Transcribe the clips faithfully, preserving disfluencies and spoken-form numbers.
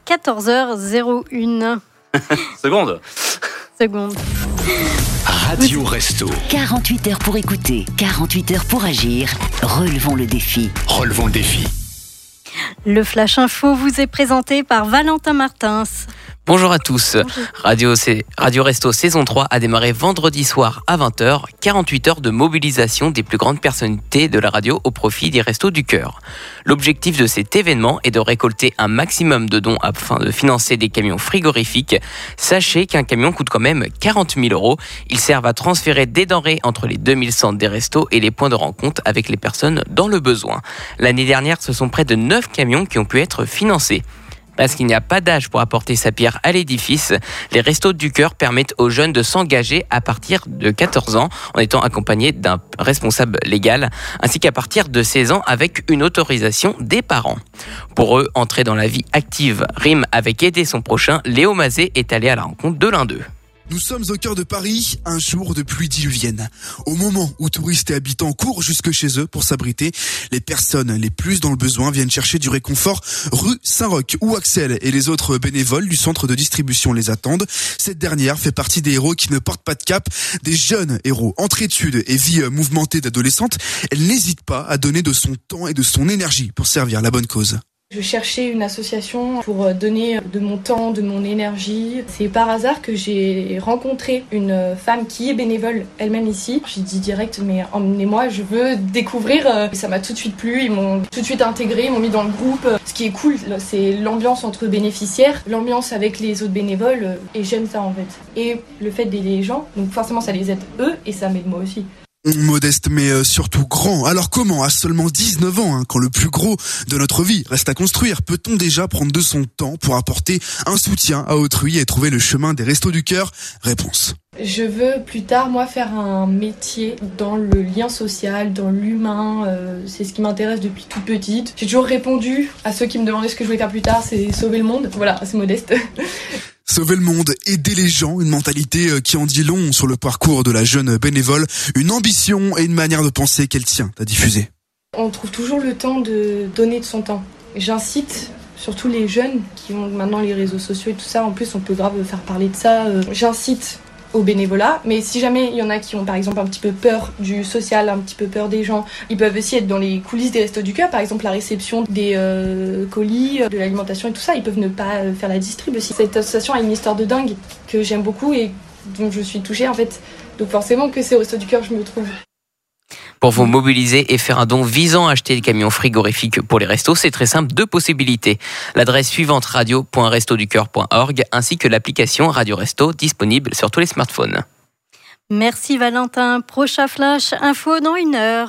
quatorze heures zéro une. Seconde. Seconde. Radio Resto. quarante-huit heures pour écouter, quarante-huit heures pour agir. Relevons le défi. Relevons le défi. Le Flash Info vous est présenté par Valentin Martins. Bonjour à tous. Bonjour. Radio, C... Radio Resto saison trois a démarré vendredi soir à vingt heures. quarante-huit heures de mobilisation des plus grandes personnalités de la radio au profit des Restos du Cœur. L'objectif de cet événement est de récolter un maximum de dons afin de financer des camions frigorifiques. Sachez qu'un camion coûte quand même quarante mille euros. Ils servent à transférer des denrées entre les deux mille centres des restos et les points de rencontre avec les personnes dans le besoin. L'année dernière, ce sont près de neuf camions qui ont pu être financés. Parce qu'il n'y a pas d'âge pour apporter sa pierre à l'édifice, les Restos du Cœur permettent aux jeunes de s'engager à partir de quatorze ans en étant accompagnés d'un responsable légal, ainsi qu'à partir de seize ans avec une autorisation des parents. Pour eux, entrer dans la vie active rime avec aider son prochain. Léo Mazet est allé à la rencontre de l'un d'eux. Nous sommes au cœur de Paris, un jour de pluie diluvienne. Au moment où touristes et habitants courent jusque chez eux pour s'abriter, les personnes les plus dans le besoin viennent chercher du réconfort rue Saint-Roch, où Axel et les autres bénévoles du centre de distribution les attendent. Cette dernière fait partie des héros qui ne portent pas de cap, des jeunes héros entre études et vie mouvementée d'adolescente. Elle n'hésite pas à donner de son temps et de son énergie pour servir la bonne cause. Je cherchais une association pour donner de mon temps, de mon énergie. C'est par hasard que j'ai rencontré une femme qui est bénévole elle-même ici. J'ai dit direct, mais emmenez-moi, je veux découvrir. Ça m'a tout de suite plu, ils m'ont tout de suite intégré, ils m'ont mis dans le groupe. Ce qui est cool, c'est l'ambiance entre bénéficiaires, l'ambiance avec les autres bénévoles, et j'aime ça en fait. Et le fait d'aider les gens, donc forcément ça les aide eux, et ça m'aide moi aussi. Modeste mais surtout grand. Alors comment, à seulement dix-neuf ans, hein, quand le plus gros de notre vie reste à construire, peut-on déjà prendre de son temps pour apporter un soutien à autrui et trouver le chemin des Restos du Cœur ? Réponse. Je veux plus tard, moi, faire un métier dans le lien social, dans l'humain. Euh, c'est ce qui m'intéresse depuis toute petite. J'ai toujours répondu à ceux qui me demandaient ce que je voulais faire plus tard, c'est sauver le monde. Voilà, c'est modeste. Sauver le monde, aider les gens, une mentalité qui en dit long sur le parcours de la jeune bénévole, une ambition et une manière de penser qu'elle tient à diffuser. On trouve toujours le temps de donner de son temps. J'incite surtout les jeunes qui ont maintenant les réseaux sociaux et tout ça. En plus, on peut grave faire parler de ça. J'incite au bénévolat, mais si jamais il y en a qui ont par exemple un petit peu peur du social, un petit peu peur des gens, ils peuvent aussi être dans les coulisses des Restos du Cœur, par exemple la réception des euh, colis, de l'alimentation et tout ça, ils peuvent ne pas euh, faire la distrib aussi. Cette association a une histoire de dingue que j'aime beaucoup et dont je suis touchée en fait, donc forcément que c'est au Restos du Cœur je me trouve. Pour vous mobiliser et faire un don visant à acheter des camions frigorifiques pour les restos, c'est très simple, deux possibilités. L'adresse suivante radio point resto du cœur point org ainsi que l'application Radio Resto disponible sur tous les smartphones. Merci Valentin. Prochain Flash Info dans une heure.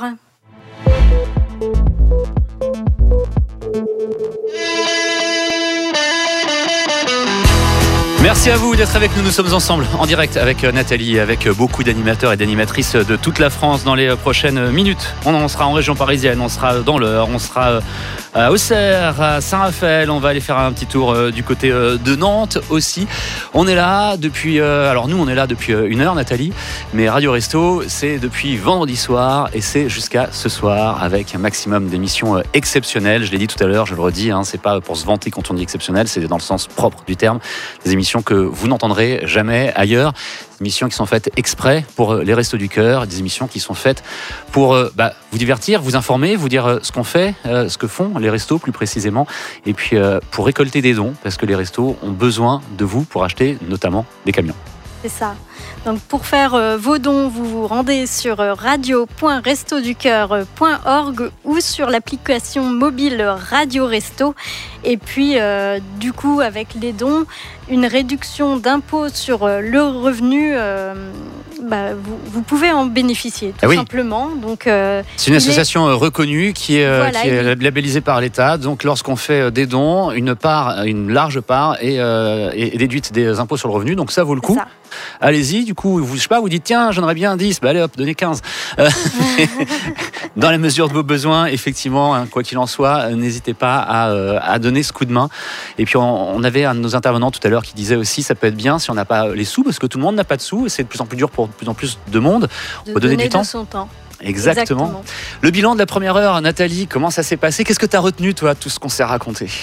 Merci à vous d'être avec nous. Nous sommes ensemble en direct avec Nathalie, avec beaucoup d'animateurs et d'animatrices de toute la France dans les prochaines minutes. On sera en région parisienne, on sera dans l'Eure, on sera à Auxerre, à Saint-Raphaël. On va aller faire un petit tour du côté de Nantes aussi. On est là depuis... Alors nous, on est là depuis une heure, Nathalie. Mais Radio Resto, c'est depuis vendredi soir et c'est jusqu'à ce soir avec un maximum d'émissions exceptionnelles. Je l'ai dit tout à l'heure, je le redis, hein, c'est pas pour se vanter quand on dit exceptionnel, c'est dans le sens propre du terme. Des émissions que vous n'entendrez jamais ailleurs, des émissions qui sont faites exprès pour les Restos du Cœur, des émissions qui sont faites pour bah, vous divertir, vous informer, vous dire ce qu'on fait, euh, ce que font les restos plus précisément, et puis euh, pour récolter des dons, parce que les restos ont besoin de vous pour acheter notamment des camions. C'est ça. Donc pour faire euh, vos dons, vous vous rendez sur euh, radio point resto du cœur point org ou sur l'application mobile Radio Resto. Et puis, euh, du coup, avec les dons, une réduction d'impôt sur euh, le revenu, euh, bah, vous, vous pouvez en bénéficier, tout ah oui. simplement. Donc, euh, c'est une association est... reconnue qui est, voilà, qui est labellisée par l'État. Donc, lorsqu'on fait des dons, une part, une large part est, euh, est déduite des impôts sur le revenu. Donc, ça vaut le coup. Ça. Allez-y, du coup, vous, je sais pas, vous dites tiens, j'en aurais bien dix, bah allez hop, donnez quinze. Euh, dans la mesure de vos besoins, effectivement, hein, quoi qu'il en soit, n'hésitez pas à, euh, à donner ce coup de main. Et puis on, on avait un de nos intervenants tout à l'heure qui disait aussi, ça peut être bien si on n'a pas les sous, parce que tout le monde n'a pas de sous, et c'est de plus en plus dur pour de plus en plus de monde. De on peut donner, donner du temps. De son temps. Exactement. Exactement. Le bilan de la première heure, Nathalie, comment ça s'est passé ? Qu'est-ce que tu as retenu, toi, tout ce qu'on s'est raconté ?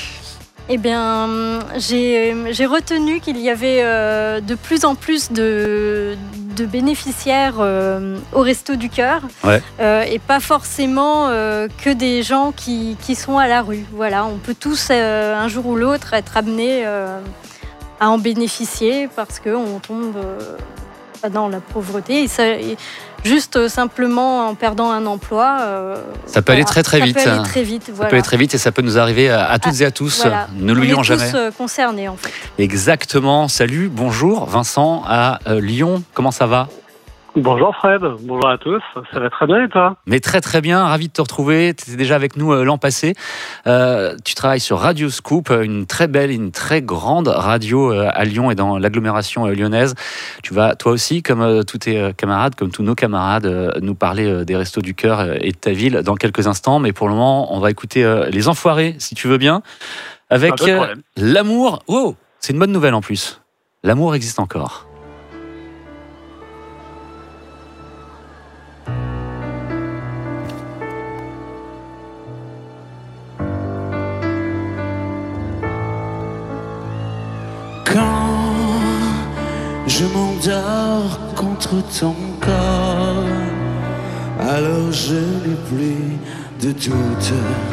Eh bien, j'ai, j'ai retenu qu'il y avait euh, de plus en plus de, de bénéficiaires euh, au Resto du Cœur, ouais. euh, et pas forcément euh, que des gens qui, qui sont à la rue. Voilà, on peut tous, euh, un jour ou l'autre, être amenés euh, à en bénéficier parce qu'on tombe euh, dans la pauvreté. Et ça, et juste euh, simplement en perdant un emploi. Euh, ça peut voilà, aller très très ça vite. Peut aller très vite ça voilà. peut aller très vite et ça peut nous arriver à, à toutes ah, et à tous. Voilà. Ne l'oublions jamais. On est tous euh, concernés en fait. Exactement. Salut, bonjour Vincent à euh, Lyon. Comment ça va ? Bonjour Fred, bonjour à tous, ça va très bien et toi ? Mais très très bien, ravi de te retrouver, tu étais déjà avec nous l'an passé. Euh, tu travailles sur Radio Scoop, une très belle, une très grande radio à Lyon et dans l'agglomération lyonnaise. Tu vas toi aussi, comme tous tes camarades, comme tous nos camarades, nous parler des Restos du Cœur et de ta ville dans quelques instants. Mais pour le moment, on va écouter Les Enfoirés, si tu veux bien, avec L'amour. Wow, c'est une bonne nouvelle en plus. L'amour existe encore. Quand je m'endors contre ton corps, alors je n'ai plus de doute.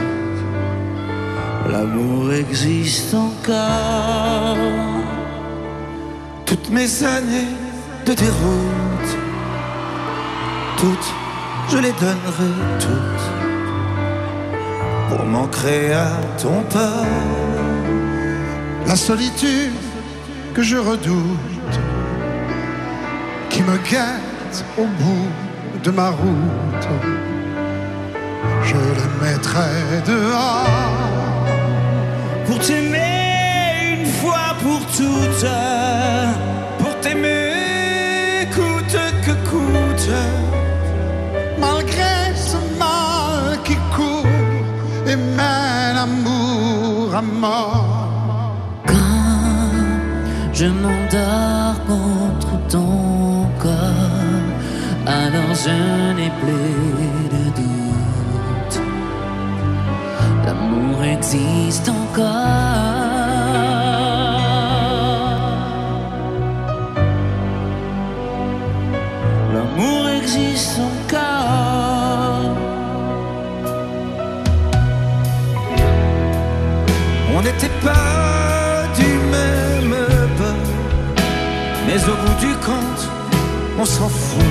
L'amour existe encore. Toutes mes années de déroute, toutes, je les donnerai toutes pour m'ancrer à ton pas. La solitude que je redoute, qui me guette au bout de ma route, je le mettrai dehors pour t'aimer une fois pour toutes, pour t'aimer coûte que coûte, malgré ce mal qui court et mène amour à mort. Je m'endors contre ton corps, alors je n'ai plus de doute. L'amour existe encore. L'amour existe encore. On n'était pas du même, mais au bout du compte, on s'en fout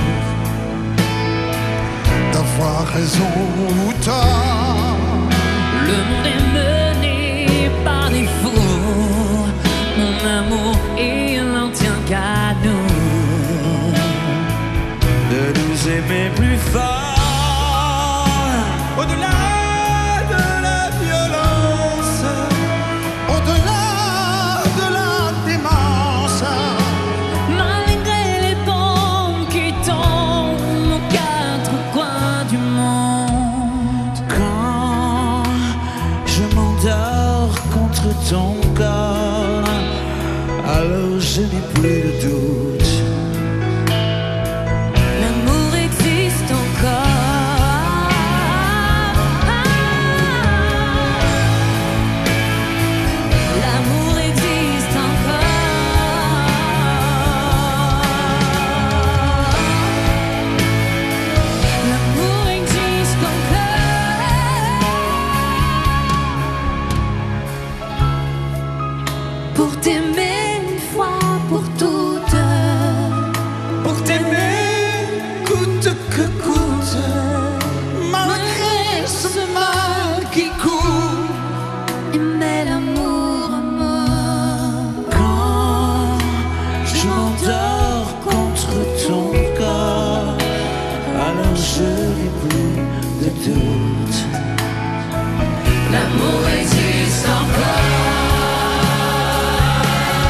d'avoir raison ou tort. Le monde est mené par des fous. Mon amour, il n'en tient qu'à nous de nous aimer plus fort. Au-delà de la violence, au-delà de la démence, ton corps, alors je n'ai plus de doute. L'amour existe encore. L'amour existe encore. L'amour existe encore. Pour t'aimer une fois pour toutes, pour t'aimer coûte que coûte, malgré ce mal qui court, aimer l'amour à mort. Quand je m'endors contre ton corps, alors je n'ai plus de doute. L'amour existe encore.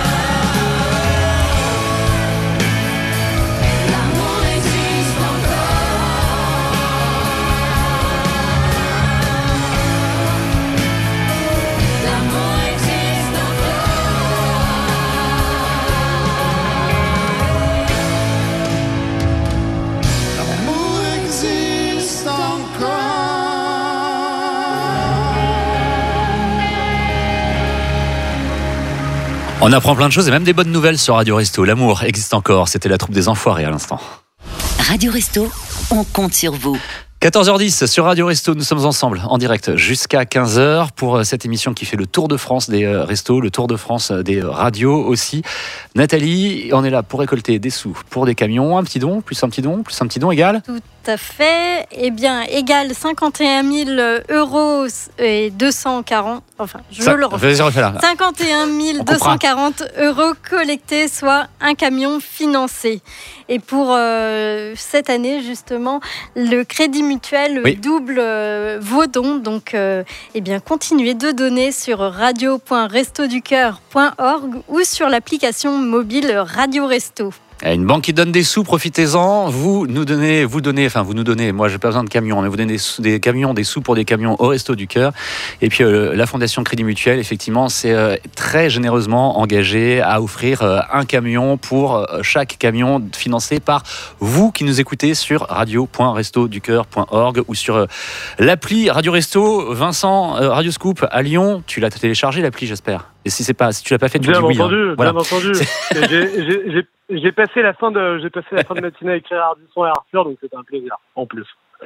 On apprend plein de choses et même des bonnes nouvelles sur Radio Resto. L'amour existe encore. C'était la troupe des Enfoirés à l'instant. Radio Resto, on compte sur vous. quatorze heures dix sur Radio Resto, nous sommes ensemble en direct jusqu'à quinze heures pour cette émission qui fait le tour de France des restos, le tour de France des radios aussi. Nathalie, on est là pour récolter des sous pour des camions, un petit don, plus un petit don, plus un petit don égal. Tout à fait. Eh bien, égal cinquante et un mille euros et deux cent quarante. Enfin, je Ça, le refais. vas-y, refais là. cinquante et un mille deux cent quarante euros collectés, soit un camion financé. Et pour euh, cette année, justement, le Crédit Mutuel Oui. double euh, vos dons. Donc, euh, eh bien, continuez de donner sur radio point resto du cœur point org ou sur l'application mobile Radio Resto. Une banque qui donne des sous, profitez-en. Vous nous donnez, vous donnez, enfin vous nous donnez. Moi, j'ai pas besoin de camions, mais vous donnez des, sous, des camions, des sous pour des camions au Resto du Cœur. Et puis euh, la Fondation Crédit Mutuel, effectivement, c'est euh, très généreusement engagé à offrir euh, un camion pour euh, chaque camion financé par vous qui nous écoutez sur radio point resto du cœur point org ou sur euh, l'appli Radio Resto. Vincent, euh, Radio Scoop à Lyon, tu l'as téléchargé l'appli, j'espère. Et si c'est pas, si tu l'as pas fait, tu Bien dis oui. entendu, hein. Voilà. bien entendu. Et j'ai, j'ai, j'ai, j'ai passé la fin de, j'ai passé la fin de matinée avec Thierry Ardisson et Arthur, donc c'était un plaisir, en plus.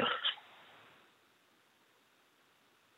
Allô ?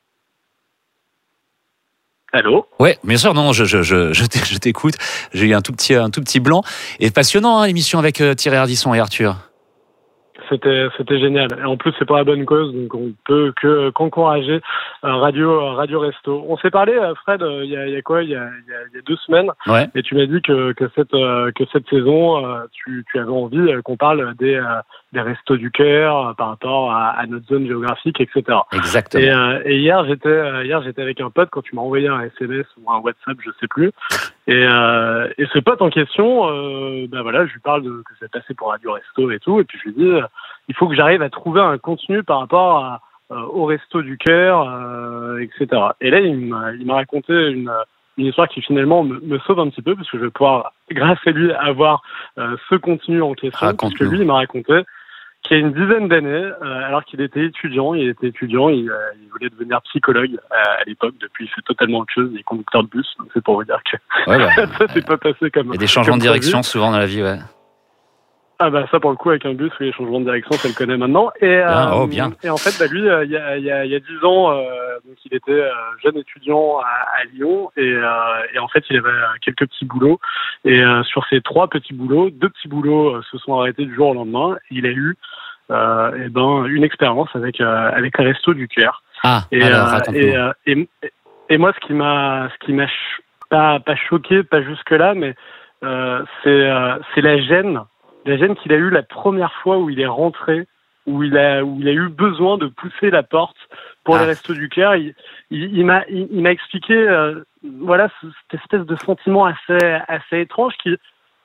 Ouais, bien sûr, non, je, je, je, je t'écoute. J'ai eu un tout petit, un tout petit blanc. Et passionnant, hein, l'émission avec euh, Thierry Ardisson et Arthur. C'était, c'était génial. Et en plus, c'est pour la bonne cause, donc on peut que qu'encourager euh, Radio, Radio Resto. On s'est parlé, euh, Fred, il euh, y, a, y a quoi Il y a, y, a, y a deux semaines. Ouais. Et tu m'as dit que, que cette, euh, que cette saison, euh, tu, tu avais envie euh, qu'on parle des, euh, des restos du cœur euh, par rapport à, à notre zone géographique, et cetera. Exactement. Et, euh, et hier, j'étais, euh, hier, j'étais avec un pote quand tu m'as envoyé un S M S ou un WhatsApp, je sais plus. Et, euh, et ce pote en question, euh, ben voilà, je lui parle de que c'est passé pour Radio Resto et tout, et puis je lui dis, euh, il faut que j'arrive à trouver un contenu par rapport à, euh, au Resto du Cœur, euh, et cetera. Et là, il m'a, il m'a raconté une, une histoire qui finalement me, me sauve un petit peu, parce que je vais pouvoir, grâce à lui, avoir euh, ce contenu en question, parce que lui, il m'a raconté qu'il y a une dizaine d'années, euh, alors qu'il était étudiant, il était étudiant, il, euh, il voulait devenir psychologue euh, à l'époque. Depuis, il fait totalement autre chose, il est conducteur de bus, donc c'est pour vous dire que ouais, bah, ça s'est pas passé comme. Il y a des changements de direction souvent dans la vie, ouais. Ah bah ça pour le coup avec un bus, oui, les changements de direction, ça le connaît maintenant. Et, bien, euh, oh, bien. et en fait, bah lui, il y a, y a, y a dix ans, euh, donc il était euh, jeune étudiant à, à Lyon et, euh, et en fait il avait quelques petits boulots. Et euh, sur ces trois petits boulots, deux petits boulots euh, se sont arrêtés du jour au lendemain. Il a eu euh, et ben une expérience avec euh, avec les Restos du Cœur. Ah, et, alors, euh, et, euh, et, et moi, ce qui m'a, ce qui m'a ch- pas pas choqué, pas jusque là, mais euh, c'est euh, c'est la gêne. La gêne qu'il a eue la première fois où il est rentré, où il a, où il a eu besoin de pousser la porte pour ah. les Restos du Cœur. Il, il, il m'a, il, il m'a expliqué, euh, voilà, cette espèce de sentiment assez, assez étrange qui,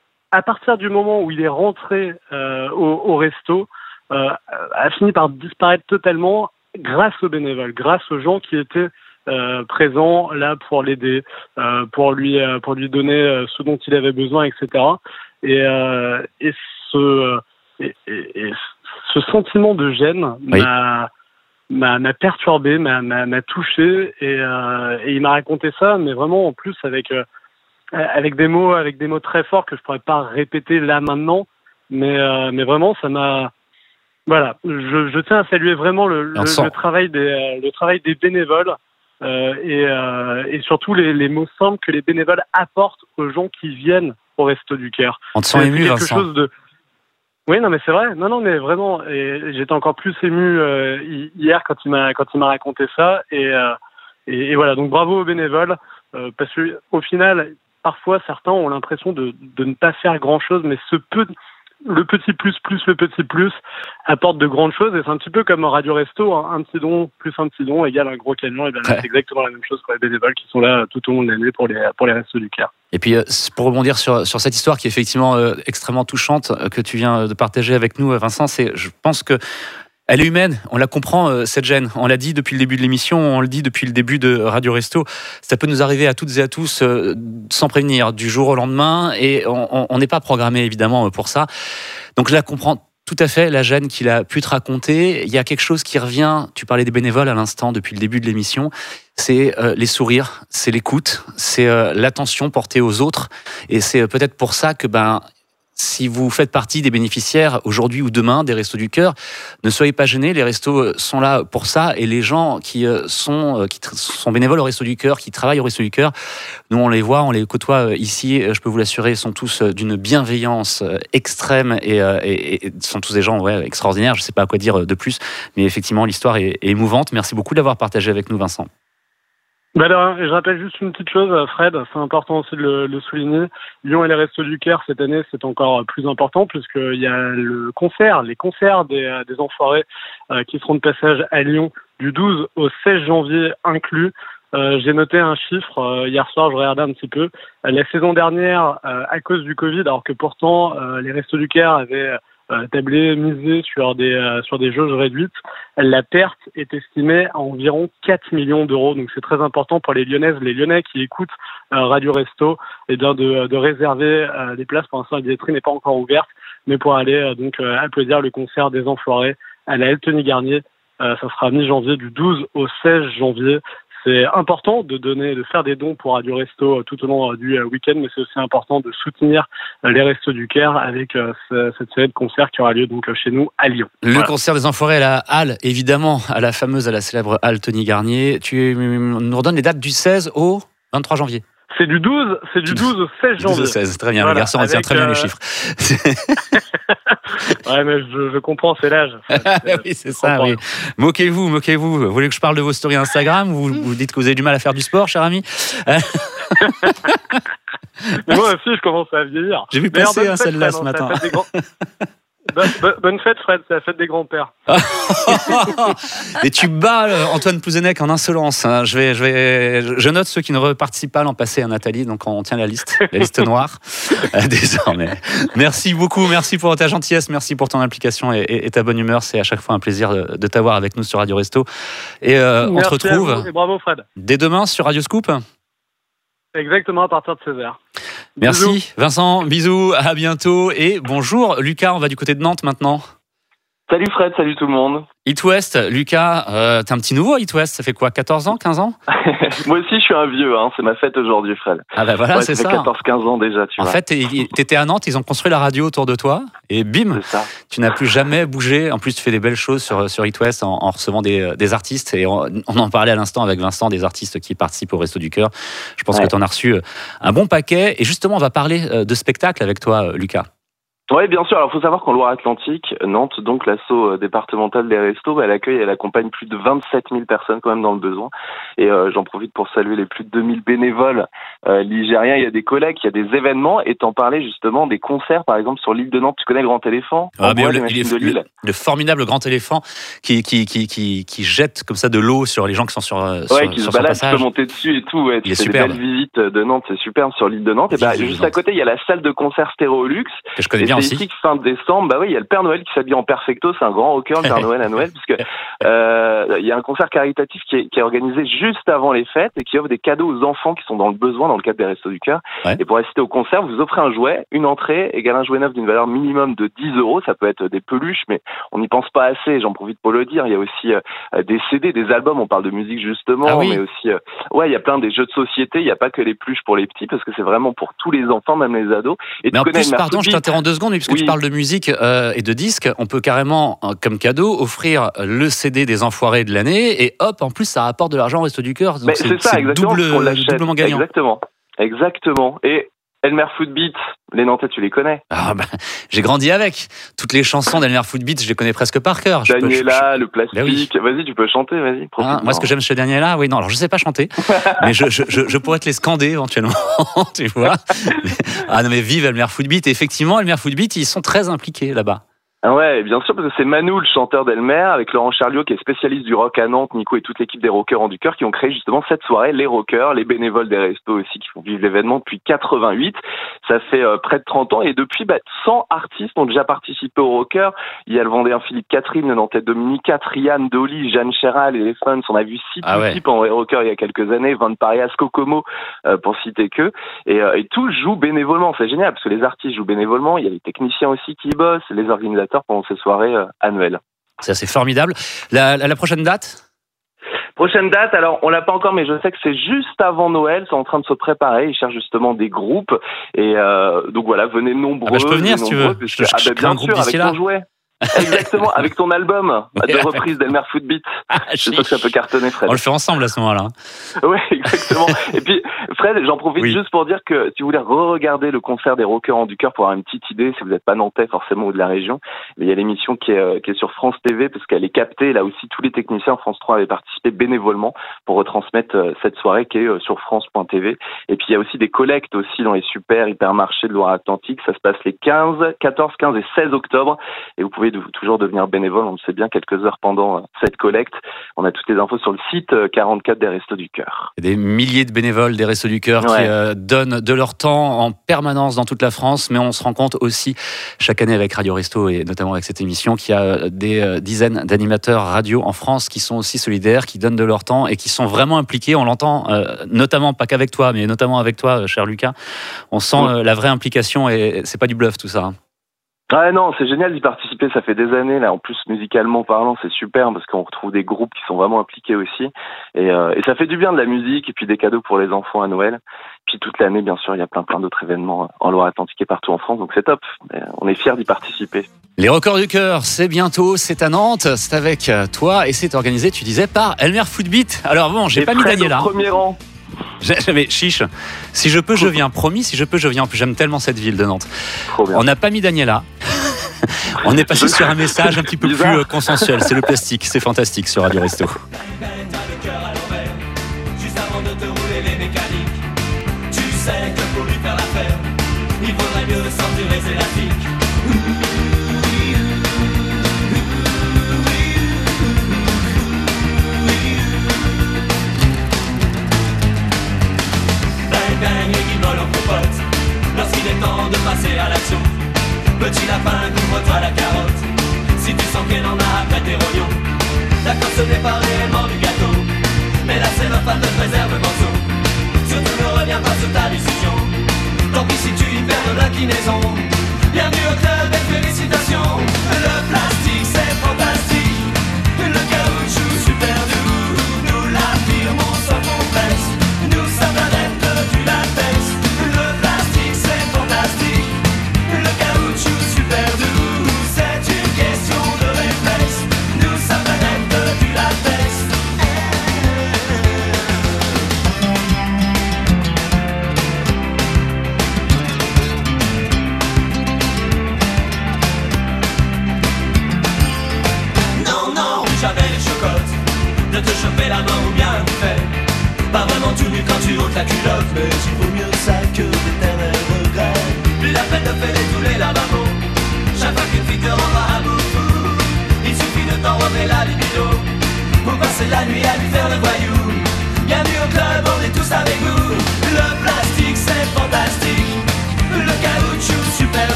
à partir du moment où il est rentré euh, au, au resto, euh, a fini par disparaître totalement grâce aux bénévoles, grâce aux gens qui étaient euh, présents là pour l'aider, euh, pour lui, euh, pour lui donner euh, ce dont il avait besoin, et cetera. Et, euh, et, ce, et, et, et ce sentiment de gêne oui. m'a, m'a, m'a perturbé, m'a, m'a, m'a touché, et, euh, et il m'a raconté ça, mais vraiment en plus avec, euh, avec des mots, avec des mots très forts que je pourrais pas répéter là maintenant, mais, euh, mais vraiment ça m'a, voilà, je, je tiens à saluer vraiment le, le, le travail des, le travail des bénévoles. Euh, et, euh, et surtout les, les mots simples que les bénévoles apportent aux gens qui viennent au Resto du Cœur. On te sent ému, quelque Vincent. Chose de... Oui, non, mais c'est vrai. Non, non, mais vraiment. Et j'étais encore plus ému euh, hier quand il m'a quand il m'a raconté ça. Et, euh, et, et voilà. Donc bravo aux bénévoles, euh, parce que au final, parfois certains ont l'impression de, de ne pas faire grand chose, mais ce peu le petit plus plus le petit plus apporte de grandes choses, et c'est un petit peu comme Radio Resto, hein, un petit don plus un petit don égale un gros camion, et bien ouais. C'est exactement la même chose pour les bénévoles qui sont là tout au long de l'année pour les pour les Restos du Cœur. Et puis pour rebondir sur sur cette histoire qui est effectivement euh, extrêmement touchante euh, que tu viens de partager avec nous, Vincent, c'est je pense que elle est humaine, on la comprend, euh, cette gêne. On l'a dit depuis le début de l'émission, on le dit depuis le début de Radio Resto. Ça peut nous arriver à toutes et à tous euh, sans prévenir, du jour au lendemain, et on n'est pas programmé évidemment pour ça. Donc je la comprends tout à fait la gêne qu'il a pu te raconter. Il y a quelque chose qui revient, tu parlais des bénévoles à l'instant depuis le début de l'émission, c'est euh, les sourires, c'est l'écoute, c'est euh, l'attention portée aux autres. Et c'est euh, peut-être pour ça que ben, si vous faites partie des bénéficiaires aujourd'hui ou demain des Restos du Cœur, ne soyez pas gênés, les restos sont là pour ça et les gens qui sont, qui sont bénévoles au Restos du Cœur, qui travaillent au Restos du Cœur, nous on les voit, on les côtoie ici, je peux vous l'assurer, sont tous d'une bienveillance extrême et, et, et sont tous des gens ouais, extraordinaires, je ne sais pas à quoi dire de plus, mais effectivement l'histoire est, est émouvante. Merci beaucoup de l'avoir partagé avec nous, Vincent. Bah alors, je rappelle juste une petite chose, Fred, c'est important aussi de le, le souligner. Lyon et les Restos du Cœur, cette année, c'est encore plus important puisqu'il y a le concert, les concerts des, des Enfoirés euh, qui seront de passage à Lyon du douze au seize janvier inclus. Euh, j'ai noté un chiffre, euh, hier soir je regardais un petit peu. Euh, la saison dernière, euh, à cause du Covid, alors que pourtant euh, les Restos du Cœur avaient euh, tablé, misé sur des, euh, sur des jauges réduites, la perte est estimée à environ quatre millions d'euros. Donc c'est très important pour les Lyonnaises, les Lyonnais qui écoutent euh, Radio Resto, et bien de, de réserver euh, des places. Pour l'instant, la billetterie n'est pas encore ouverte, mais pour aller euh, donc euh, applaudir le concert des Enfoirés à la Eltony Garnier. Euh, ça sera mi-janvier, du douze au seize janvier. C'est important de donner, de faire des dons pour Radio Resto tout au long du week-end, mais c'est aussi important de soutenir les Restos du Cœur avec cette série de concerts qui aura lieu donc chez nous à Lyon. Le voilà. Concert des Enfoirés à la Halle, évidemment, à la fameuse, à la célèbre Halle Tony Garnier. Tu nous redonnes les dates du seize au vingt-trois janvier. C'est du douze, c'est du douze au seize janvier. douze au seize, très bien, voilà, le garçon retient très bien euh... les chiffres. Ouais, mais je, je comprends, c'est l'âge. Oui, c'est ça, oui. Moquez-vous, moquez-vous. Vous voulez que je parle de vos stories Instagram ou vous, vous dites que vous avez du mal à faire du sport, cher ami? Moi aussi, je commence à vieillir. J'ai vu passer hein, celle-là ce matin. Bonne, bonne fête, Fred, c'est la fête des grands-pères. Et tu bats Antoine Pouzenec en insolence. Hein. Je, vais, je, vais, je note ceux qui ne reparticipent pas l'an passé à Nathalie, donc on tient la liste, la liste noire euh, désormais. Merci beaucoup, merci pour ta gentillesse, merci pour ton implication et, et, et ta bonne humeur. C'est à chaque fois un plaisir de, de t'avoir avec nous sur Radio Resto. Et euh, on te retrouve et bravo, Fred. Dès demain sur Radio Scoop. Exactement, à partir de seize heures. Merci Bisous. Vincent, bisous, à bientôt et bonjour. Lucas, on va du côté de Nantes maintenant. Salut Fred, salut tout le monde. It West, Lucas, euh, t'es un petit nouveau à It West, ça fait quoi, quatorze ans, quinze ans? Moi aussi je suis un vieux, hein. C'est ma fête aujourd'hui Fred. Ah bah voilà, ouais, c'est ça. ça. Ça fait quatorze quinze ans déjà, tu en vois. En fait, t'étais à Nantes, ils ont construit la radio autour de toi, et bim, tu n'as plus jamais bougé. En plus, tu fais des belles choses sur, sur It West en, en recevant des, des artistes, et on, on en parlait à l'instant avec Vincent, des artistes qui participent au Resto du Cœur. Je pense ouais. que t'en as reçu un bon paquet, et justement, on va parler de spectacle avec toi, Lucas. Oui, bien sûr. Alors, il faut savoir qu'en Loire-Atlantique, Nantes, donc l'asso départemental des restos, elle accueille, elle accompagne plus de vingt-sept mille personnes quand même dans le besoin. Et euh, j'en profite pour saluer les plus de deux mille bénévoles euh, ligériens. Il y a des collègues, il y a des événements. Et t'en parlais justement des concerts, par exemple sur l'île de Nantes. Tu connais le Grand Éléphant? Ah, bien, le, il est, de le, le formidable Grand Éléphant qui qui qui qui qui jette comme ça de l'eau sur les gens qui sont sur ouais, sur, qui sur se balade, son passage. Tu peux monter dessus et tout. Ouais, tu il est fais superbe. Des belles visites de Nantes, c'est superbe sur l'île de Nantes. Et bah, juste à côté, il y a la salle de concert Stéréolux. Que je connais bien aussi. Ici, fin décembre, bah oui, il y a le Père Noël qui s'habille en perfecto, c'est un grand rocker, le Père Noël à Noël, puisque euh, il y a un concert caritatif qui est, qui est organisé juste avant les fêtes et qui offre des cadeaux aux enfants qui sont dans le besoin dans le cadre des Restos du Cœur. Ouais. Et pour assister au concert, vous offrez un jouet, une entrée égale un jouet neuf d'une valeur minimum de dix euros. Ça peut être des peluches, mais on n'y pense pas assez. J'en profite pour le dire. Il y a aussi euh, des C D, des albums. On parle de musique justement, ah oui. mais aussi euh, ouais, il y a plein des jeux de société. Il n'y a pas que les peluches pour les petits, parce que c'est vraiment pour tous les enfants, même les ados. Et mais tu en connais plus, pardon, je t'interromps deux secondes, mais puisque oui. tu parles de musique euh, et de disques, on peut carrément, comme cadeau, offrir le C D des Enfoirés de l'année et hop, en plus, ça rapporte de l'argent au Resto du Cœur. Donc c'est, c'est ça, c'est exactement. Double, doublement gagnant. Exactement. Exactement. Et Elmer Footbeat, les Nantais, tu les connais? Ah bah, j'ai grandi avec. Toutes les chansons d'Elmer Footbeat, je les connais presque par cœur. Je Daniela, peux, je, le plastique. Bah oui. Vas-y, tu peux chanter, vas-y. Ah, moi, ce que j'aime chez Daniela, oui, non, alors je sais pas chanter, mais je, je, je, je pourrais te les scander éventuellement, tu vois. Ah non, mais vive Elmer Footbeat. Et effectivement, Elmer Footbeat, ils sont très impliqués là-bas. Ah ouais, bien sûr, parce que c'est Manou, le chanteur d'Elmer, avec Laurent Charliot, qui est spécialiste du rock à Nantes, Nico et toute l'équipe des Rockers en du Cœur, qui ont créé justement cette soirée, les Rockers, les bénévoles des restos aussi, qui font vivre l'événement depuis quatre-vingt-huit. Ça fait euh, près de trente ans, et depuis, bah, cent artistes ont déjà participé aux Rockers. Il y a le Vendéen Philippe Catherine, le Nantais Dominica, Triane, Dolly, Jeanne Chéral, et les Fans. On a vu six ah ouais. types en Rockers il y a quelques années, Van Parias, Kokomo, euh, pour citer que. Et, euh, et tous jouent bénévolement. C'est génial, parce que les artistes jouent bénévolement. Il y a les techniciens aussi qui bossent, les organisateurs animateurs pendant ces soirées euh, annuelles. C'est assez formidable. La, la, la prochaine date ? Prochaine date, alors on l'a pas encore, mais je sais que c'est juste avant Noël, c'est en train de se préparer, ils cherchent justement des groupes, et euh, donc voilà, venez nombreux. Ah bah je peux venir si tu veux, puisque, je, je, ah je bah, crée bien un groupe sûr, d'ici avec là. ton jouet. Exactement, avec ton album Ouais, de reprise d'Elmer Footbeat. Ah, Je sais que ça peut cartonner, Fred. On le fait ensemble à ce moment-là. Oui, exactement. Et puis, Fred, j'en profite Oui. juste pour dire que si vous voulez re-regarder le concert des Rockers en du Cœur pour avoir une petite idée, si vous n'êtes pas nantais forcément ou de la région, il y a l'émission qui est, euh, qui est sur France T V parce qu'elle est captée. Là aussi, tous les techniciens France trois avaient participé bénévolement pour retransmettre euh, cette soirée qui est euh, sur France point T V. Et puis, il y a aussi des collectes aussi dans les super hypermarchés de Loire-Atlantique. Ça se passe les quinze, quatorze, quinze et seize octobre. Et vous pouvez de, toujours devenir bénévole, on le sait bien, quelques heures pendant euh, cette collecte. On a toutes les infos sur le site euh, quarante-quatre des Restos du Cœur. Des milliers de bénévoles des Restos du Cœur Ouais. qui euh, donnent de leur temps en permanence dans toute la France, mais on se rend compte aussi chaque année avec Radio Resto et notamment avec cette émission qu'il y a des euh, dizaines d'animateurs radio en France qui sont aussi solidaires, qui donnent de leur temps et qui sont vraiment impliqués. On l'entend euh, notamment, pas qu'avec toi, mais notamment avec toi, euh, cher Lucas. On sent euh, la vraie implication et c'est pas du bluff tout ça. Hein. Ah non, c'est génial d'y participer, ça fait des années là. En plus, musicalement parlant, c'est super parce qu'on retrouve des groupes qui sont vraiment impliqués aussi, et, euh, et ça fait du bien de la musique et puis des cadeaux pour les enfants à Noël. Puis toute l'année, bien sûr, il y a plein plein d'autres événements en Loire-Atlantique et partout en France, donc c'est top. Et on est fiers d'y participer. Les Rockers du Cœur, c'est bientôt, c'est à Nantes, c'est avec toi et c'est organisé, tu disais, par Elmer Footbeat. Alors bon, j'ai Et pas mis Fred Daniela. au premier rang. J'avais chiche. Si je peux, je viens. Promis, si je peux, je viens. En plus, j'aime tellement cette ville de Nantes. Trop bien. On n'a pas mis Daniela. On est passé sur un message un petit peu Bizarre. plus euh, consensuel. C'est le plastique, c'est fantastique sur Radio Resto. Juste avant de te rouler les mécaniques, tu sais que pour lui faire l'affaire, il vaudrait mieux sortir les élastiques. Bang bang et guimole en popote, lorsqu'il est temps de passer à l'action. Petit lapin, couvre-toi la carotte, si tu sens qu'elle en a après tes rognons. D'accord, ce n'est pas réellement du gâteau, mais la cellophane te préserve le morceau. Surtout ne reviens pas sur ta décision, tant pis si tu y perds de l'inclinaison. Bienvenue au club et félicitations. Le plastique c'est fantastique, le caoutchouc super doux. Nous l'affirmons sans complexe, nous sommes adeptes du latex. Le plastique c'est fantastique, le caoutchouc super doux. C'est une question de réflexe, nous sommes adeptes du latex.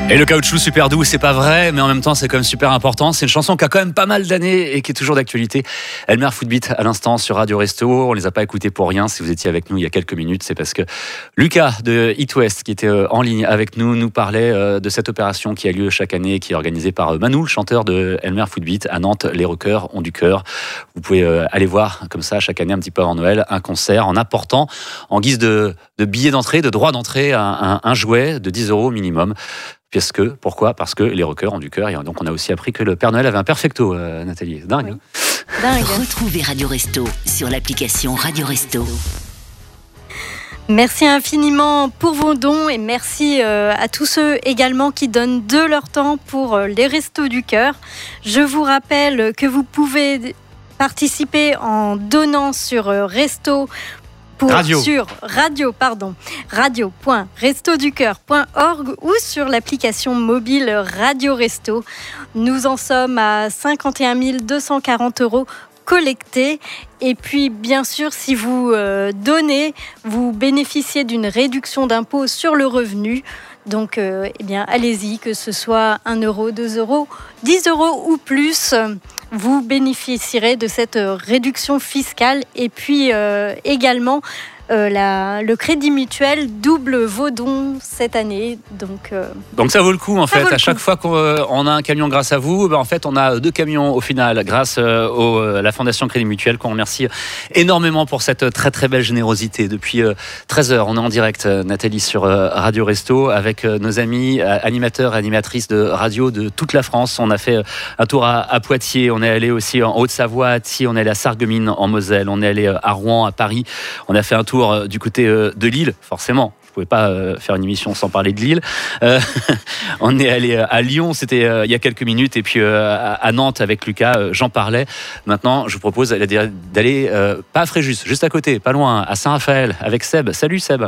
Et le caoutchouc super doux, c'est pas vrai, mais en même temps c'est quand même super important. C'est une chanson qui a quand même pas mal d'années et qui est toujours d'actualité. Elmer Footbeat à l'instant sur Radio Resto. On les a pas écoutés pour rien. Si vous étiez avec nous il y a quelques minutes, c'est parce que Lucas de It West, qui était en ligne avec nous, nous parlait de cette opération qui a lieu chaque année, qui est organisée par Manoul, chanteur de Elmer Footbeat à Nantes. Les rockers ont du cœur. Vous pouvez aller voir comme ça chaque année un petit peu avant Noël un concert en apportant en guise de, de billet d'entrée, de droit d'entrée, un, un, un jouet de dix euros minimum. Parce que, pourquoi ? Parce que les rockers ont du cœur. Et donc, on a aussi appris que le Père Noël avait un perfecto, euh, Nathalie. C'est dingue. Oui. Dingue. Retrouvez Radio Resto sur l'application Radio Resto. Merci infiniment pour vos dons et merci euh, à tous ceux également qui donnent de leur temps pour euh, les Restos du Cœur. Je vous rappelle que vous pouvez participer en donnant sur euh, Resto. Pour, radio. Sur radio, pardon, radio point resto du cœur point org ou sur l'application mobile Radio Resto. Nous en sommes à cinquante et un mille deux cent quarante euros collectés. Et puis, bien sûr, si vous euh, donnez, vous bénéficiez d'une réduction d'impôt sur le revenu. Donc, euh, eh bien, allez-y, que ce soit un euro, deux euros, dix euros ou plus. Vous bénéficierez de cette réduction fiscale et puis euh, également euh, la, le Crédit Mutuel double vos dons cette année. Donc, euh, donc ça vaut le coup en fait. À chaque coup. fois qu'on euh, on a un camion grâce à vous, ben, en fait on a deux camions au final grâce euh, au, à la Fondation Crédit Mutuel qu'on remercie énormément pour cette très très belle générosité. Depuis euh, treize heures, on est en direct, Nathalie, sur euh, Radio Resto avec euh, nos amis euh, animateurs et animatrices de radio de toute la France. On a fait euh, un tour à, à Poitiers, on est allé aussi en Haute-Savoie, à Thiers, on est allé à Sarreguemines en Moselle, on est allé à Rouen, à Paris, on a fait un tour euh, du côté euh, de Lille, forcément. Je ne pouvais pas euh, faire une émission sans parler de Lille. Euh, on est allé à Lyon, c'était euh, il y a quelques minutes, et puis euh, à, à Nantes avec Lucas, euh, j'en parlais. Maintenant, je vous propose d'aller, euh, pas à Fréjus, juste à côté, pas loin, à Saint-Raphaël, avec Seb. Salut Seb.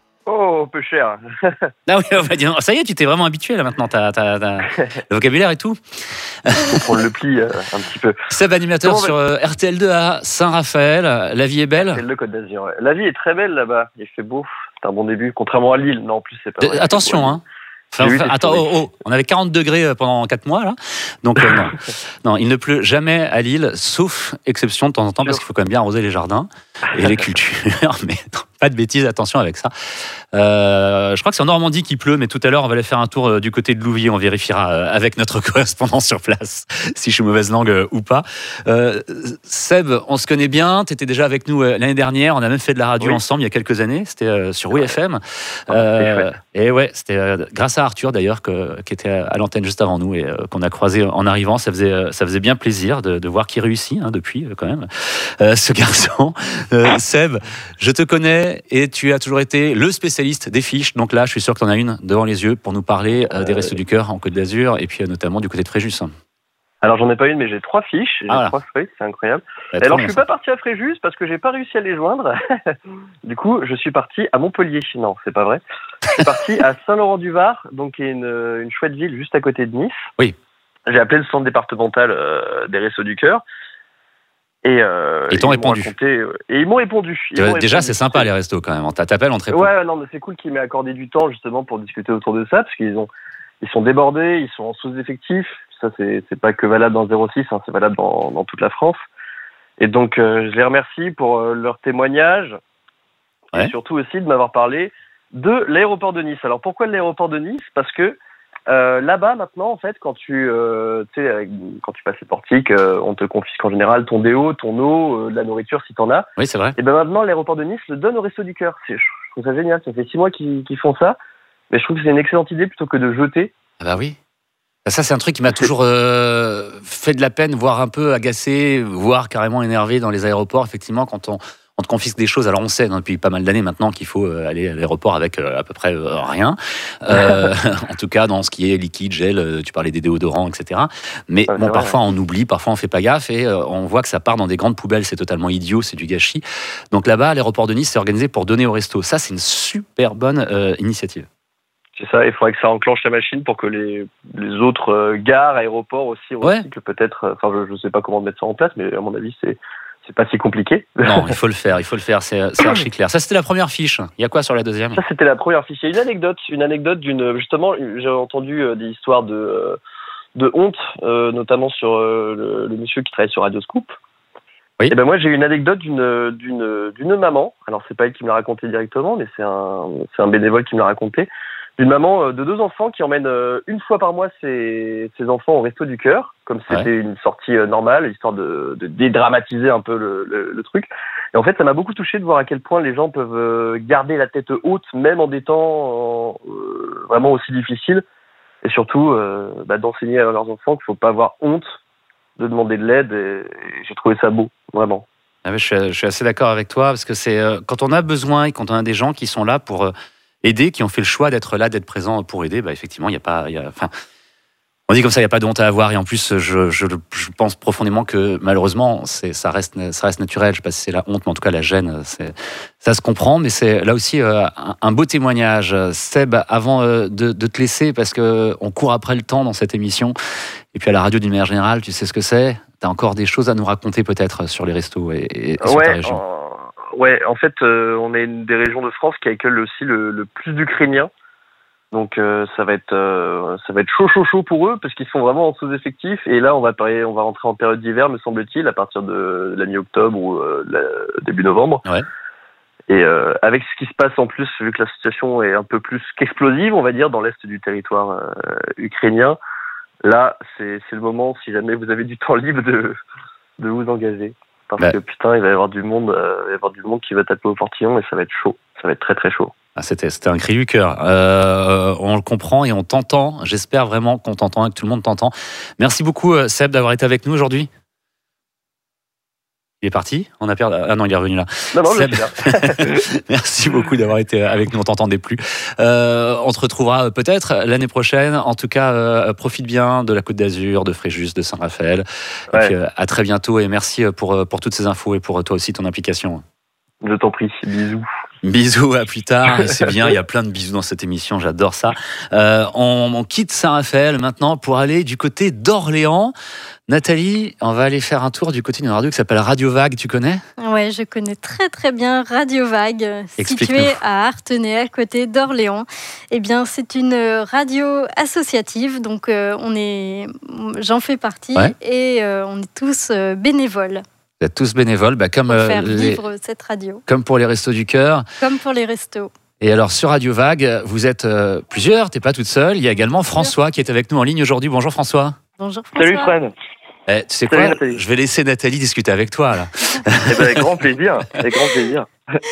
Oh, peu cher. Ah oui, on va dire, ça y est, tu t'es vraiment habitué là maintenant, t'as, t'as, t'as le vocabulaire et tout. Faut prendre le pli euh, un petit peu. Seb, animateur Comment sur euh, R T L deux à Saint-Raphaël. La vie est belle. R T L deux Côte d'Azur. Ouais. La vie est très belle là-bas. Il fait beau. C'est un bon début, contrairement à Lille. Non, en plus c'est pas. Vrai, attention, beau, hein. Enfin, enfin, attends, oh, oh, on avait quarante degrés pendant quatre mois là, donc euh, non. non, il ne pleut jamais à Lille, sauf exception de temps en temps parce qu'il faut quand même bien arroser les jardins et les cultures, mais non, pas de bêtises, attention avec ça. Euh, je crois que c'est en Normandie qu'il pleut, mais tout à l'heure on va aller faire un tour du côté de Louviers, on vérifiera avec notre correspondant sur place si je suis mauvaise langue ou pas. Euh, Seb, on se connaît bien, tu étais déjà avec nous l'année dernière, on a même fait de la radio oui. ensemble il y a quelques années, c'était sur W F M. Euh, et ouais, c'était grâce à Arthur d'ailleurs que, qui était à l'antenne juste avant nous et euh, qu'on a croisé en arrivant. Ça faisait, ça faisait bien plaisir de, de voir qu'il réussit hein, depuis quand même, euh, ce garçon. Euh, Seb, je te connais et tu as toujours été le spécialiste des fiches. Donc là, je suis sûr que tu en as une devant les yeux pour nous parler euh, des Restos du Cœur en Côte d'Azur et puis euh, notamment du côté de Fréjus. Alors j'en ai pas une, mais j'ai trois fiches, j'ai ah, voilà. trois feuilles, c'est incroyable. Et alors je suis pas parti à Fréjus parce que j'ai pas réussi à les joindre. Du coup, je suis parti à Montpellier. Non, c'est pas vrai. Je suis parti à Saint-Laurent-du-Var, donc qui est une, une chouette ville juste à côté de Nice. Oui. J'ai appelé le centre départemental euh, des Restos du Cœur. Et, euh, ils t'ont répondu. Raconté, euh, et ils m'ont répondu. Ils Déjà, m'ont répondu. C'est sympa les restos quand même. T'appelles, on te répond. Ouais, non, mais c'est cool qu'ils m'aient accordé du temps justement pour discuter autour de ça, parce qu'ils ont, ils sont débordés, ils sont en sous-effectif. Ça, c'est, c'est pas que valable dans zéro six, hein, c'est valable dans, dans toute la France. Et donc, euh, je les remercie pour euh, leur témoignage ouais. et surtout aussi de m'avoir parlé de l'aéroport de Nice. Alors, pourquoi de l'aéroport de Nice ? Parce que euh, là-bas, maintenant, en fait, quand tu, euh, tu sais, quand tu passes les portiques, euh, on te confisque en général ton déo, ton eau, euh, de la nourriture si t'en as. Oui, c'est vrai. Et ben maintenant, l'aéroport de Nice le donne au Resto du Cœur. C'est, je trouve ça génial. Ça fait six mois qu'ils, qu'ils font ça, mais je trouve que c'est une excellente idée plutôt que de jeter. Ah bah oui. Ça, c'est un truc qui m'a toujours euh, fait de la peine, voire un peu agacé, voire carrément énervé dans les aéroports. Effectivement, quand on, on te confisque des choses, alors on sait hein, depuis pas mal d'années maintenant qu'il faut aller à l'aéroport avec euh, à peu près euh, rien. Euh, en tout cas, dans ce qui est liquide, gel, tu parlais des déodorants, et cetera. Mais ouais, bon, parfois vrai. on oublie, parfois on fait pas gaffe et euh, on voit que ça part dans des grandes poubelles. C'est totalement idiot, c'est du gâchis. Donc là-bas, l'aéroport de Nice, c'est organisé pour donner au resto. Ça, c'est une super bonne euh, initiative. C'est ça, il faudrait que ça enclenche la machine pour que les, les autres euh, gares, aéroports aussi, ouais. recyclent peut-être. Enfin, je ne sais pas comment mettre ça en place, mais à mon avis, c'est, c'est pas si compliqué. Non, il faut le faire, il faut le faire, c'est, c'est archi clair. Ça, c'était la première fiche. Il y a quoi sur la deuxième ? Ça, c'était la première fiche. Il y a une anecdote, une anecdote d'une, justement, j'ai entendu euh, des histoires de, euh, de honte, euh, notamment sur euh, le, le monsieur qui travaille sur Radio Scoop. Oui. Et ben moi, j'ai eu une anecdote d'une, d'une, d'une maman. Alors, c'est pas elle qui me l'a raconté directement, mais c'est un, c'est un bénévole qui me l'a raconté. D'une maman de deux enfants qui emmène une fois par mois ses, ses enfants au Resto du Cœur, comme si c'était ouais. une sortie normale, histoire de, de dédramatiser un peu le, le, le truc. Et en fait, ça m'a beaucoup touché de voir à quel point les gens peuvent garder la tête haute, même en des temps euh, vraiment aussi difficiles. Et surtout, euh, bah, d'enseigner à leurs enfants qu'il ne faut pas avoir honte de demander de l'aide. Et, et j'ai trouvé ça beau, vraiment. Ah ouais, je, suis, je suis assez d'accord avec toi, parce que c'est euh, quand on a besoin et quand on a des gens qui sont là pour... Euh, aider, qui ont fait le choix d'être là, d'être présents pour aider, bah effectivement, il y a pas, il y a, enfin, on dit comme ça, il y a pas de honte à avoir. Et en plus, je, je, je pense profondément que malheureusement, c'est, ça reste, ça reste naturel. Je sais pas si c'est la honte, mais en tout cas la gêne, c'est, ça se comprend. Mais c'est là aussi euh, un, un beau témoignage. Seb, avant euh, de, de te laisser, parce que on court après le temps dans cette émission, et puis à la radio d'une manière générale, tu sais ce que c'est. T'as encore des choses à nous raconter peut-être sur les restos et, et sur ouais, ta région. Euh... Ouais, en fait, euh, on est une des régions de France qui accueille aussi le, le plus d'Ukrainiens. Donc euh, ça va être euh, ça va être chaud chaud chaud pour eux parce qu'ils sont vraiment en sous-effectif. Et là, on va parler, on va rentrer en période d'hiver, me semble-t-il, à partir de la mi-octobre ou euh, la, début novembre. Ouais. Et euh, avec ce qui se passe en plus, vu que la situation est un peu plus qu'explosive, on va dire, dans l'est du territoire euh, ukrainien, là, c'est c'est le moment, si jamais vous avez du temps libre, de de vous engager. Parce bah. que putain, il va y avoir du monde, euh, il va y avoir du monde qui va taper au portillon et ça va être chaud. Ça va être très très chaud. Ah, c'était, c'était un cri du cœur. Euh, on le comprend et on t'entend. J'espère vraiment qu'on t'entend et que tout le monde t'entend. Merci beaucoup, Seb, d'avoir été avec nous aujourd'hui. Il est parti ? On a perdu. Ah non, il est revenu là. Non, non, Seb, je suis là. merci beaucoup d'avoir été avec nous. On t'entendait plus. Euh, on te retrouvera peut-être l'année prochaine. En tout cas, euh, profite bien de la Côte d'Azur, de Fréjus, de Saint-Raphaël. Ouais. Et puis, euh, à très bientôt et merci pour pour toutes ces infos et pour toi aussi ton implication. Je t'en prie. Bisous. Bisous, à plus tard. C'est bien, il y a plein de bisous dans cette émission, j'adore ça. Euh, on, on quitte Saint-Raphaël maintenant pour aller du côté d'Orléans. Nathalie, on va aller faire un tour du côté d'une radio qui s'appelle Radio Vague, tu connais ? Ouais, je connais très très bien Radio Vague, située à Artenay, à côté d'Orléans. Eh bien, c'est une radio associative, donc euh, on est, j'en fais partie ouais. et euh, on est tous euh, bénévoles. Vous êtes tous bénévoles, bah comme, pour faire euh, vivre les... cette radio. Comme pour les Restos du Cœur. Comme pour les restos. Et alors sur Radio Vague, vous êtes euh, plusieurs, t'es pas toute seule. Il y a également François qui est avec nous en ligne aujourd'hui. Bonjour François. Bonjour François. Salut Fred. Eh, tu sais quoi ? Je vais laisser Nathalie discuter avec toi là. Eh ben, avec grand plaisir, avec grand plaisir.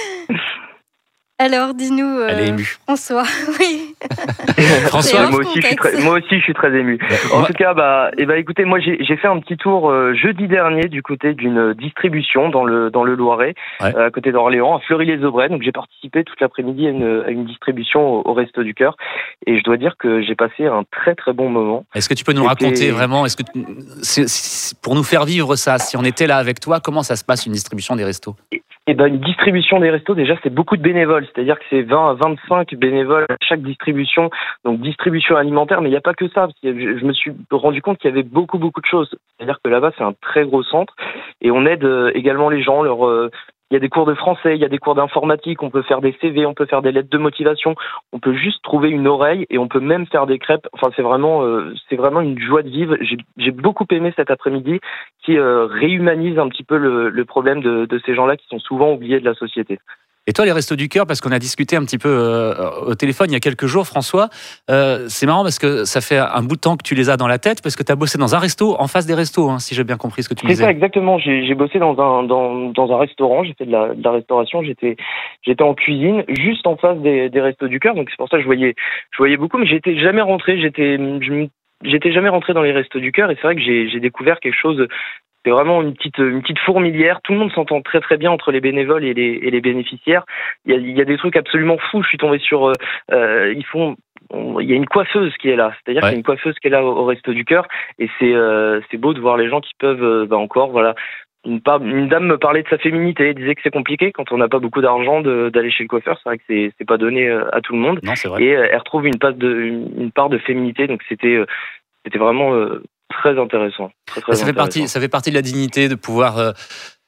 Alors, dis-nous, euh, Elle est émue. François, oui. François, moi aussi, je suis très, moi aussi, je suis très ému. En ouais. tout cas, bah, eh ben, écoutez, moi, j'ai, j'ai fait un petit tour euh, jeudi dernier du côté d'une distribution dans le dans le Loiret, ouais. euh, à côté d'Orléans, à Fleury-les-Aubrais. Donc, j'ai participé toute l'après-midi à une, à une distribution au, au Resto du Cœur, et je dois dire que j'ai passé un très très bon moment. Est-ce que tu peux nous C'était... raconter vraiment, est-ce que tu, c'est, c'est, pour nous faire vivre ça, si on était là avec toi, comment ça se passe une distribution des restos ? Eh ben, une distribution des restos, déjà, c'est beaucoup de bénévoles. C'est-à-dire que c'est vingt à vingt-cinq bénévoles à chaque distribution. Donc, distribution alimentaire, mais il n'y a pas que ça. Je me suis rendu compte qu'il y avait beaucoup, beaucoup de choses. C'est-à-dire que là-bas, c'est un très gros centre. Et on aide également les gens. Leur, euh, il y a des cours de français, il y a des cours d'informatique, on peut faire des C V, on peut faire des lettres de motivation. On peut juste trouver une oreille et on peut même faire des crêpes. Enfin, c'est vraiment, euh, c'est vraiment une joie de vivre. J'ai, j'ai beaucoup aimé cet après-midi qui euh, réhumanise un petit peu le, le problème de, de ces gens-là qui sont souvent oubliés de la société. Et toi, les Restos du Cœur, parce qu'on a discuté un petit peu euh, au téléphone il y a quelques jours, François, euh, c'est marrant parce que ça fait un bout de temps que tu les as dans la tête, parce que tu as bossé dans un resto, en face des restos, hein, si j'ai bien compris ce que tu c'est disais. C'est ça, exactement. J'ai, j'ai bossé dans un, dans, dans un restaurant, j'ai fait de la, de la restauration, j'étais, j'étais en cuisine, juste en face des, des Restos du Cœur, donc c'est pour ça que je voyais, je voyais beaucoup, mais j'étais jamais rentré, j'étais, je, j'étais jamais rentré dans les Restos du Cœur, et c'est vrai que j'ai, j'ai découvert quelque chose. C'est vraiment une petite une petite fourmilière. Tout le monde s'entend très très bien entre les bénévoles et les et les bénéficiaires. Il y a il y a des trucs absolument fous. Je suis tombé sur euh, ils font on, il y a une coiffeuse qui est là. C'est-à-dire ouais. qu'il y a une coiffeuse qui est là au, au Resto du Cœur et c'est euh, c'est beau de voir les gens qui peuvent euh, bah encore voilà. Une, par, une dame me parlait de sa féminité, elle disait que c'est compliqué quand on n'a pas beaucoup d'argent de, d'aller chez le coiffeur. C'est vrai que c'est c'est pas donné à tout le monde. Non, c'est vrai. Et euh, elle retrouve une part de une, une part de féminité. Donc c'était euh, c'était vraiment euh, très intéressant. Très, très ça, fait intéressant. Partie, ça fait partie de la dignité de pouvoir euh,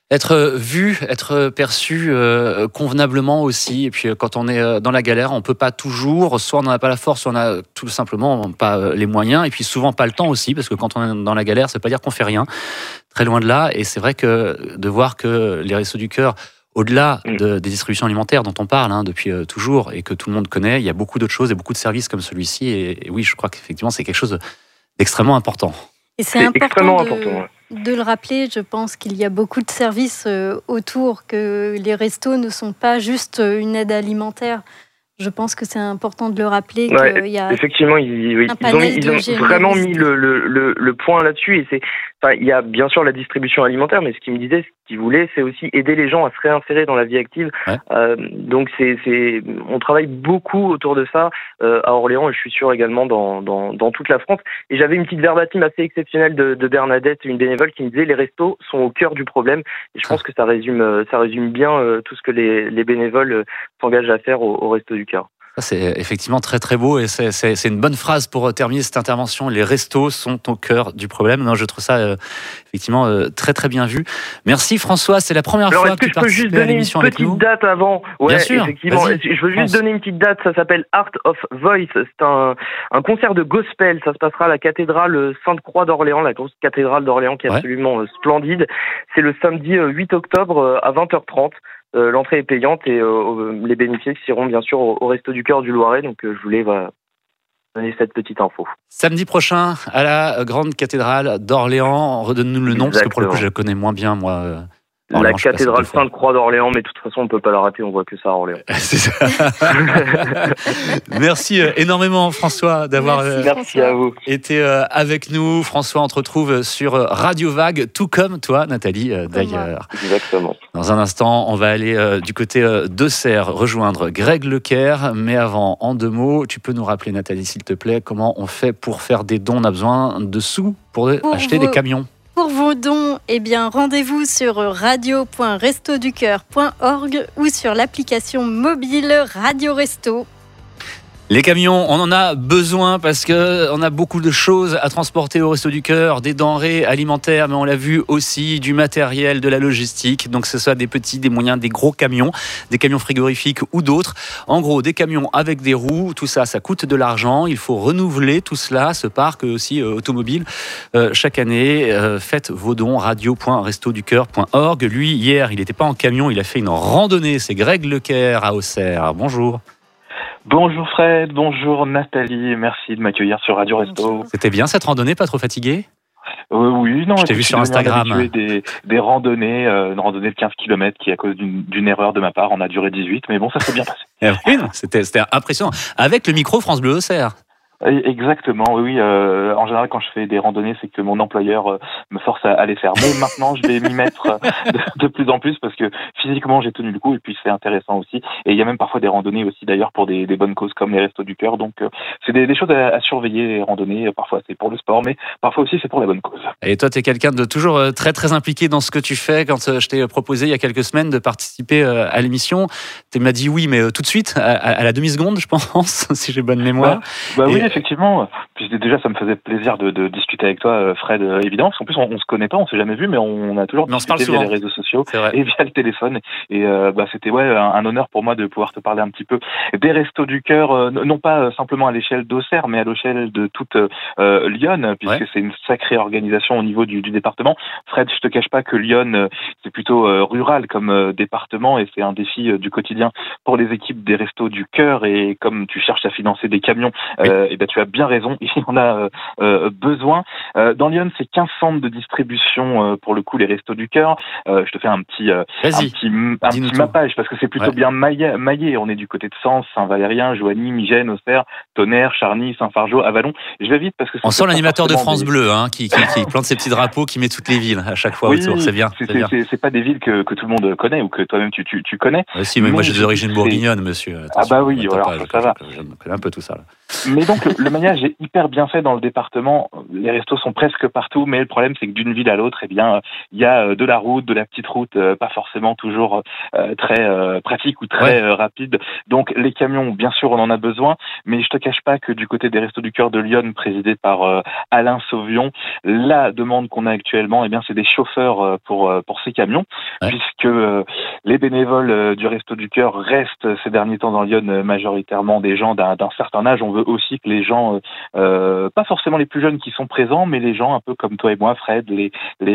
être vu, être perçu euh, convenablement aussi. Et puis quand on est dans la galère, on peut pas toujours, soit on n'en a pas la force, soit on a tout simplement pas les moyens, et puis souvent pas le temps aussi, parce que quand on est dans la galère, ça veut pas dire qu'on fait rien. Très loin de là. Et c'est vrai que de voir que les Restos du Cœur, au-delà de, des distributions alimentaires dont on parle hein, depuis euh, toujours et que tout le monde connaît, il y a beaucoup d'autres choses et beaucoup de services comme celui-ci. Et, et oui, je crois qu'effectivement, c'est quelque chose d'extrêmement important. Et c'est, c'est important, de, important ouais. de le rappeler, je pense qu'il y a beaucoup de services euh, autour, que les restos ne sont pas juste une aide alimentaire. Je pense que c'est important de le rappeler. Ouais, qu'il y a effectivement, ils, oui, ils, ont, ils ont vraiment mis le, le, le, le point là-dessus. Et c'est, enfin, il y a bien sûr la distribution alimentaire, mais ce qu'ils me disaient, ce qu'ils voulaient, c'est aussi aider les gens à se réinsérer dans la vie active. Ouais. Euh, donc, c'est, c'est, on travaille beaucoup autour de ça euh, à Orléans, et je suis sûr également dans, dans, dans toute la France. Et j'avais une petite verbatim assez exceptionnelle de, de Bernadette, une bénévole, qui me disait les restos sont au cœur du problème. Et je pense que ça résume, ça résume bien euh, tout ce que les, les bénévoles euh, s'engagent à faire au, au Resto du Cœur. Ça, c'est effectivement très très beau et c'est, c'est, c'est une bonne phrase pour terminer cette intervention. Les restos sont au cœur du problème. Non, je trouve ça euh, effectivement euh, très très bien vu. Merci François, c'est la première Alors, fois que, que tu participes à l'émission avec nous. Une petite date avant. Ouais, bien sûr, effectivement. Vas-y, je veux juste pense. donner une petite date. Ça s'appelle Art of Voice. C'est un, un concert de gospel. Ça se passera à la cathédrale Sainte-Croix d'Orléans, la grosse cathédrale d'Orléans qui est ouais. absolument euh, splendide. C'est le samedi euh, huit octobre euh, à vingt heures trente. Euh, l'entrée est payante et euh, les bénéficiaires iront bien sûr au, au Resto du Cœur du Loiret. Donc euh, je voulais voilà, donner cette petite info. Samedi prochain à la Grande Cathédrale d'Orléans. Redonne-nous le nom. Exactement. Parce que pour le coup je la connais moins bien moi. Euh... Orléans, la cathédrale Sainte-Croix d'Orléans, mais de toute façon, on ne peut pas la rater, on voit que ça à Orléans. C'est ça. Merci énormément, François, d'avoir Merci, Merci à vous. été avec nous. François, on te retrouve sur Radio Vague, tout comme toi, Nathalie, d'ailleurs. Exactement. Dans un instant, on va aller du côté d'Auxerre, rejoindre Greg Lecaire. Mais avant, en deux mots, tu peux nous rappeler, Nathalie, s'il te plaît, comment on fait pour faire des dons? On a besoin de sous pour, pour acheter vous. des camions. Pour vos dons, eh bien, rendez-vous sur radio point resto du cœur point org ou sur l'application mobile Radio Resto. Les camions, on en a besoin parce que on a beaucoup de choses à transporter au Resto du Cœur, des denrées alimentaires, mais on l'a vu aussi du matériel, de la logistique. Donc que ce soit des petits, des moyens, des gros camions, des camions frigorifiques ou d'autres. En gros, des camions avec des roues, tout ça, ça coûte de l'argent. Il faut renouveler tout cela, ce parc aussi euh, automobile. Euh, chaque année, euh, faites vos dons, radio point resto du cœur point org. Lui, hier, il n'était pas en camion, il a fait une randonnée. C'est Greg Lecaire à Auxerre. Bonjour. Bonjour Fred, bonjour Nathalie, merci de m'accueillir sur Radio Resto. C'était bien cette randonnée, pas trop fatigué ? euh, Oui, non. Je t'ai vu sur Instagram. Des, des randonnées, euh, une randonnée de quinze kilomètres qui, à cause d'une, d'une erreur de ma part, en a duré dix-huit, mais bon, ça s'est bien passé. Eh oui, non, c'était, c'était impressionnant. Avec le micro France Bleu Auxerre. Exactement, oui, oui. Euh, en général, quand je fais des randonnées, c'est que mon employeur euh, me force à, à les faire. Mais maintenant, je vais m'y mettre euh, de, de plus en plus parce que physiquement, j'ai tenu le coup et puis c'est intéressant aussi. Et il y a même parfois des randonnées aussi, d'ailleurs, pour des, des bonnes causes comme les Restos du Cœur. Donc, euh, c'est des, des choses à, à surveiller, les randonnées. Parfois, c'est pour le sport, mais parfois aussi, c'est pour la bonne cause. Et toi, tu es quelqu'un de toujours très, très impliqué dans ce que tu fais. Quand je t'ai proposé il y a quelques semaines de participer à l'émission, tu m'as dit oui, mais tout de suite, à, à la demi-seconde, je pense, si j'ai bonne mémoire. Bah, bah et... oui, effectivement. Puis déjà, ça me faisait plaisir de, de discuter avec toi, Fred, évidemment, parce qu'en plus, on, on se connaît pas, on s'est jamais vu, mais on a toujours mais discuté via les réseaux sociaux et via le téléphone. Et euh, bah, c'était ouais un, un honneur pour moi de pouvoir te parler un petit peu des Restos du Cœur, euh, non pas simplement à l'échelle d'Auxerre, mais à l'échelle de toute euh, Lyon, puisque ouais. c'est une sacrée organisation au niveau du, du département. Fred, je te cache pas que Lyon, c'est plutôt euh, rural comme euh, département, et c'est un défi euh, du quotidien pour les équipes des Restos du Cœur. Et comme tu cherches à financer des camions, euh, oui. et ben tu as bien raison. Il en a euh, besoin. Euh, dans Lyon, c'est quinze centres de distribution euh, pour le coup les Restos du Cœur. Euh, je te fais un petit euh, un petit un petit mappage parce que c'est plutôt ouais. bien maillé, maillé. On est du côté de Sens, Saint-Valérien, Joigny, Migène, Auxerre, Tonnerre, Charny, Saint-Fargeau, Avalon. Je vais vite parce que on sent l'animateur de France des... Bleu hein, qui, qui, qui plante ses petits drapeaux, qui met toutes les villes à chaque fois oui, autour. C'est bien. C'est, c'est, c'est, bien. c'est, c'est pas des villes que, que tout le monde connaît ou que toi-même tu tu, tu connais. Ouais, si, mais, mais moi j'ai des origines bourguignonnes, monsieur. Attention, ah bah oui, voilà, pas, ça va. Je connais un peu tout ça. Là. Mais donc que le maillage est hyper bien fait dans le département. Les restos sont presque partout, mais le problème, c'est que d'une ville à l'autre, eh bien, il y a de la route, de la petite route, pas forcément toujours euh, très euh, pratique ou très ouais. euh, rapide. Donc, les camions, bien sûr, on en a besoin, mais je te cache pas que du côté des Restos du Cœur de Lyon, présidé par euh, Alain Sauvion, la demande qu'on a actuellement, eh bien, c'est des chauffeurs euh, pour euh, pour ces camions, ouais. puisque euh, les bénévoles euh, du Resto du Cœur restent ces derniers temps dans Lyon euh, majoritairement des gens d'un, d'un certain âge. On veut aussi que les gens, euh, euh, pas forcément les plus jeunes qui sont présents, mais les gens un peu comme toi et moi, Fred, les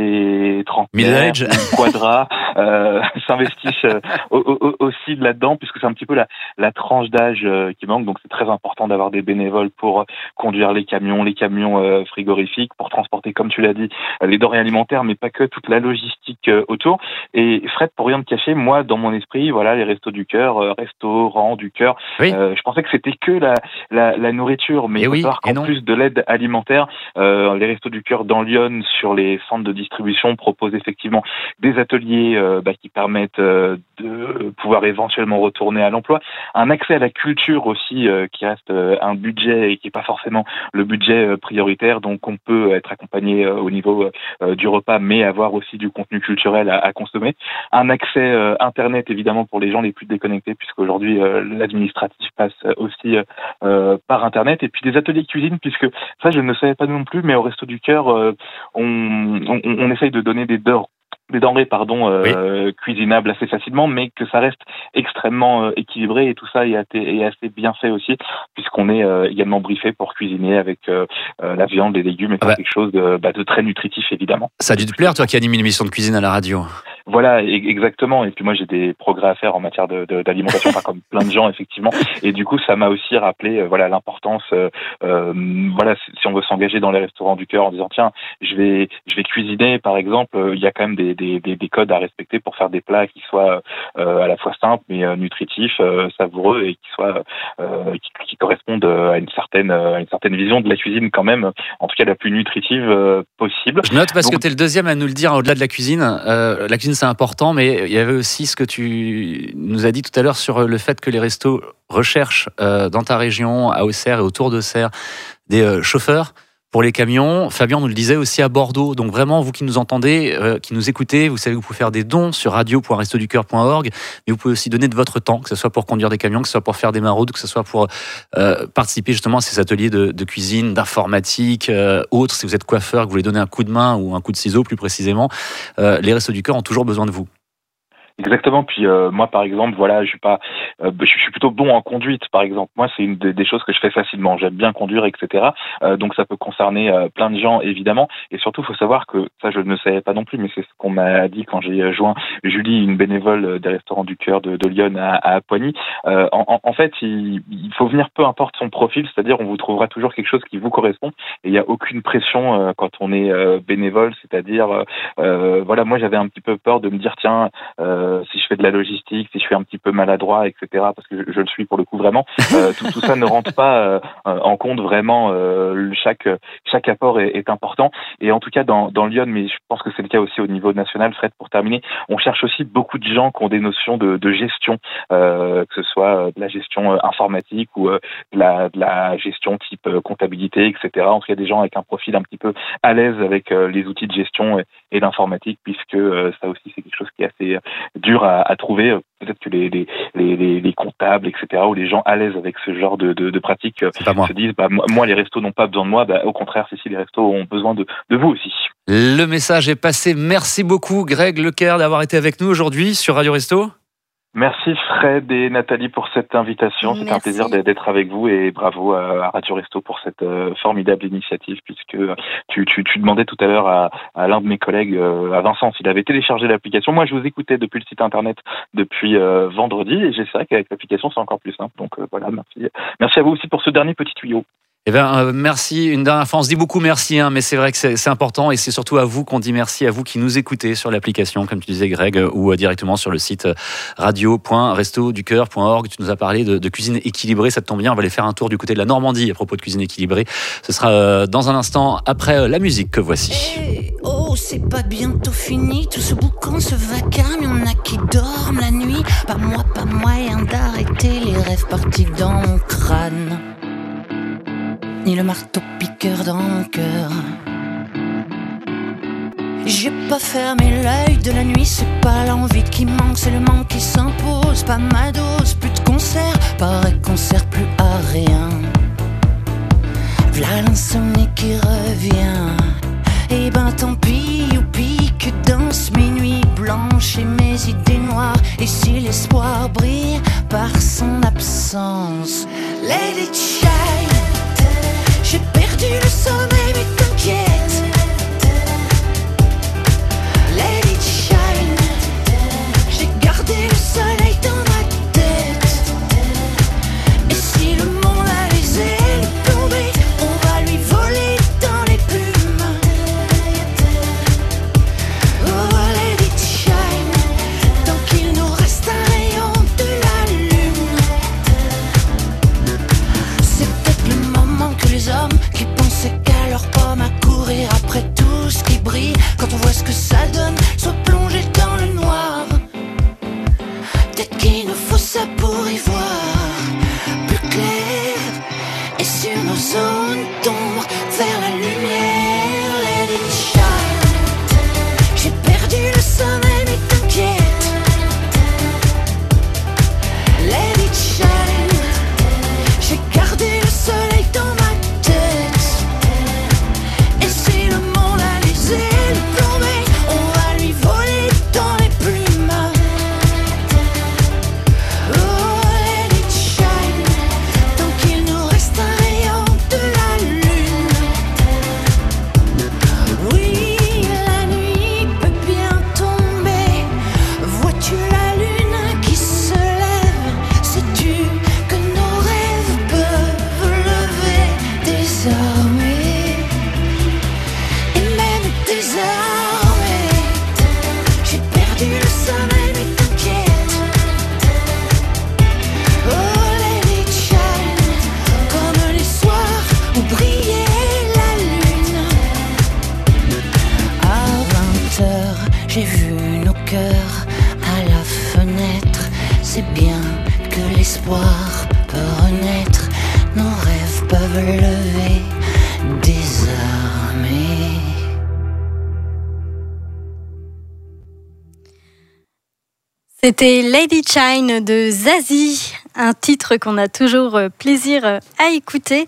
les trentenaires, quadras, euh, s'investissent euh, au, au, aussi là-dedans, puisque c'est un petit peu la la tranche d'âge euh, qui manque. Donc c'est très important d'avoir des bénévoles pour conduire les camions, les camions euh, frigorifiques, pour transporter, comme tu l'as dit, les denrées alimentaires, mais pas que, toute la logistique euh, autour. Et Fred, pour rien te cacher, moi, dans mon esprit, voilà, les Restos du Cœur, euh, restaurants du Cœur, oui. euh, je pensais que c'était que la, la, la nourriture, mais et il faut oui, savoir qu'en plus de l'aide alimentaire, euh, les Restos du Cœur dans Lyon, sur les centres de distribution, proposent effectivement des ateliers euh, bah, qui permettent euh, de pouvoir éventuellement retourner à l'emploi, un accès à la culture aussi, euh, qui reste euh, un budget et qui n'est pas forcément le budget euh, prioritaire, donc on peut être accompagné euh, au niveau euh, du repas, mais avoir aussi du contenu culturel à, à consommer. Un accès euh, Internet, évidemment, pour les gens les plus déconnectés, puisqu'aujourd'hui, euh, l'administratif passe aussi euh, par Internet, et puis des ateliers de cuisine, puisque ça, je ne le savais pas non plus, mais au Resto du Cœur, euh, on, on, on essaye de donner des dors des denrées pardon euh, oui. cuisinables assez facilement, mais que ça reste extrêmement euh, équilibré, et tout ça est, est assez bien fait aussi, puisqu'on est euh, également briefé pour cuisiner avec euh, euh, la viande, les légumes, et ah bah. quelque chose de, bah, de très nutritif évidemment. Ça a dû te plaire, toi qui anime une émission de cuisine à la radio. Voilà, exactement. Et puis moi, j'ai des progrès à faire en matière de, de, d'alimentation, pas comme plein de gens, effectivement. Et du coup, ça m'a aussi rappelé, euh, voilà, l'importance. Euh, euh, voilà, si on veut s'engager dans les restaurants du cœur en disant, tiens, je vais, je vais cuisiner, par exemple, euh, il y a quand même des, des, des, des codes à respecter pour faire des plats qui soient euh, à la fois simples mais euh, nutritifs, euh, savoureux, et qui soient, euh, qui, qui correspondent à une certaine, à une certaine vision de la cuisine quand même, en tout cas la plus nutritive euh, possible. Je note parce Donc, que tu es le deuxième à nous le dire au-delà de la cuisine. Euh, la cuisine, c'est important, mais il y avait aussi ce que tu nous as dit tout à l'heure sur le fait que les restos recherchent euh, dans ta région, à Auxerre et autour d'Auxerre, des euh, chauffeurs pour les camions. Fabien nous le disait aussi à Bordeaux. Donc vraiment, vous qui nous entendez, euh, qui nous écoutez, vous savez que vous pouvez faire des dons sur radio point resto du cœur point org, mais vous pouvez aussi donner de votre temps, que ce soit pour conduire des camions, que ce soit pour faire des maraudes, que ce soit pour euh, participer justement à ces ateliers de, de cuisine, d'informatique, euh, autres. Si vous êtes coiffeur, que vous voulez donner un coup de main ou un coup de ciseau plus précisément, euh, les Restos du Cœur ont toujours besoin de vous. Exactement. Puis euh, moi, par exemple, voilà, je suis pas, euh, je suis plutôt bon en conduite, par exemple. Moi, c'est une des, des choses que je fais facilement. J'aime bien conduire, et cetera. Euh, donc, ça peut concerner euh, plein de gens, évidemment. Et surtout, il faut savoir que ça, je ne savais pas non plus, mais c'est ce qu'on m'a dit quand j'ai joint Julie, une bénévole des Restaurants du Cœur de, de Lyon à, à Poigny. Euh, en, en fait, il, il faut venir peu importe son profil, c'est-à-dire on vous trouvera toujours quelque chose qui vous correspond. Et il n'y a aucune pression euh, quand on est euh, bénévole, c'est-à-dire, euh, voilà, moi, j'avais un petit peu peur de me dire, tiens. Euh, si je fais de la logistique, si je suis un petit peu maladroit, et cetera, parce que je, je le suis pour le coup vraiment, euh, tout, tout ça ne rentre pas euh, en compte vraiment. Euh, chaque chaque apport est, est important. Et en tout cas dans dans Lyon, mais je pense que c'est le cas aussi au niveau national. Fred, pour terminer, on cherche aussi beaucoup de gens qui ont des notions de, de gestion, euh, que ce soit de la gestion informatique ou euh, de, la, de la gestion type comptabilité, et cetera. En tout cas, des gens avec un profil un petit peu à l'aise avec euh, les outils de gestion et, et l'informatique, puisque euh, ça aussi c'est quelque chose qui est assez dur à, à trouver. Peut-être que les, les, les, les comptables, et cetera, ou les gens à l'aise avec ce genre de, de, de pratiques se disent, bah, moi, les restos n'ont pas besoin de moi. Bah, au contraire, si, si, les restos ont besoin de, de vous aussi. Le message est passé. Merci beaucoup, Greg Leclerc, d'avoir été avec nous aujourd'hui sur Radio Resto. Merci Fred et Nathalie pour cette invitation. C'était un plaisir d'être avec vous, et bravo à Radio Resto pour cette formidable initiative, puisque tu, tu, tu demandais tout à l'heure à, à l'un de mes collègues, à Vincent, s'il avait téléchargé l'application. Moi, je vous écoutais depuis le site internet depuis euh, vendredi, et j'essaierai qu'avec l'application, c'est encore plus simple. Donc euh, voilà, merci. Merci à vous aussi pour ce dernier petit tuyau. Eh bien, euh, merci. Une dernière fois, on se dit beaucoup merci, hein, mais c'est vrai que c'est, c'est important, et c'est surtout à vous qu'on dit merci, à vous qui nous écoutez sur l'application, comme tu disais, Greg, ou euh, directement sur le site radio point resto du cœur point org. Tu nous as parlé de, de cuisine équilibrée, ça te tombe bien, on va aller faire un tour du côté de la Normandie à propos de cuisine équilibrée. Ce sera euh, dans un instant, après euh, la musique que voici. Hey, oh, c'est pas bientôt fini, tout ce boucan, ce vacarme, y'en a qui dorment la nuit. Pas moi, pas moyen d'arrêter les rêves partis dans mon crâne. ni le marteau piqueur dans mon cœur. J'ai pas fermé l'œil de la nuit, c'est pas l'envie qui manque, c'est le manque qui s'impose. Pas ma dose, plus de concert, pareil qu'on sert plus à rien. V'là l'insomnie qui revient. Et ben tant pis, youpi, que dansent mes nuits blanches et mes idées noires. Et si l'espoir brille par son absence, let it shine. J'ai perdu le sommeil mais t'inquiète, let it shine. J'ai gardé le soleil dans ma tête. Et si le monde a les ailes plombées, on va lui voler dans les plumes. Oh, let it shine. Tant qu'il nous reste un rayon de la lune. C'est peut-être le moment que les hommes qui pensaient qu'à leur pomme à courir après tout ce qui brille, quand on voit ce que ça donne, soit plongé dans le noir. Peut-être qu'il nous faut ça pour y voir plus clair. Et sur nos zones d'ombre, vers la lumière, let it shine. J'ai perdu le sommeil mais t'inquiète, let it shine. J'ai gardé le soleil dans ma tête. Et si le monde a les ailes plombées, on va lui voler dans les plumes. Oh, let it shine. Tant qu'il nous reste un rayon de la lune. Oui, la nuit peut bien tomber. Vois-tu la lune qui se lève? Sais-tu que nos rêves peuvent lever désormais? Et même désormais, j'ai perdu le sommeil mais t'inquiète. Oh, let it shine. Comme les soirs où brillait la lune. À vingt heures, j'ai vu nos cœurs à la fenêtre. C'est bien que l'espoir peut renaître. Nos rêves peuvent lever désormais. C'était Lady Shine de Zazie, un titre qu'on a toujours euh, plaisir euh, à écouter.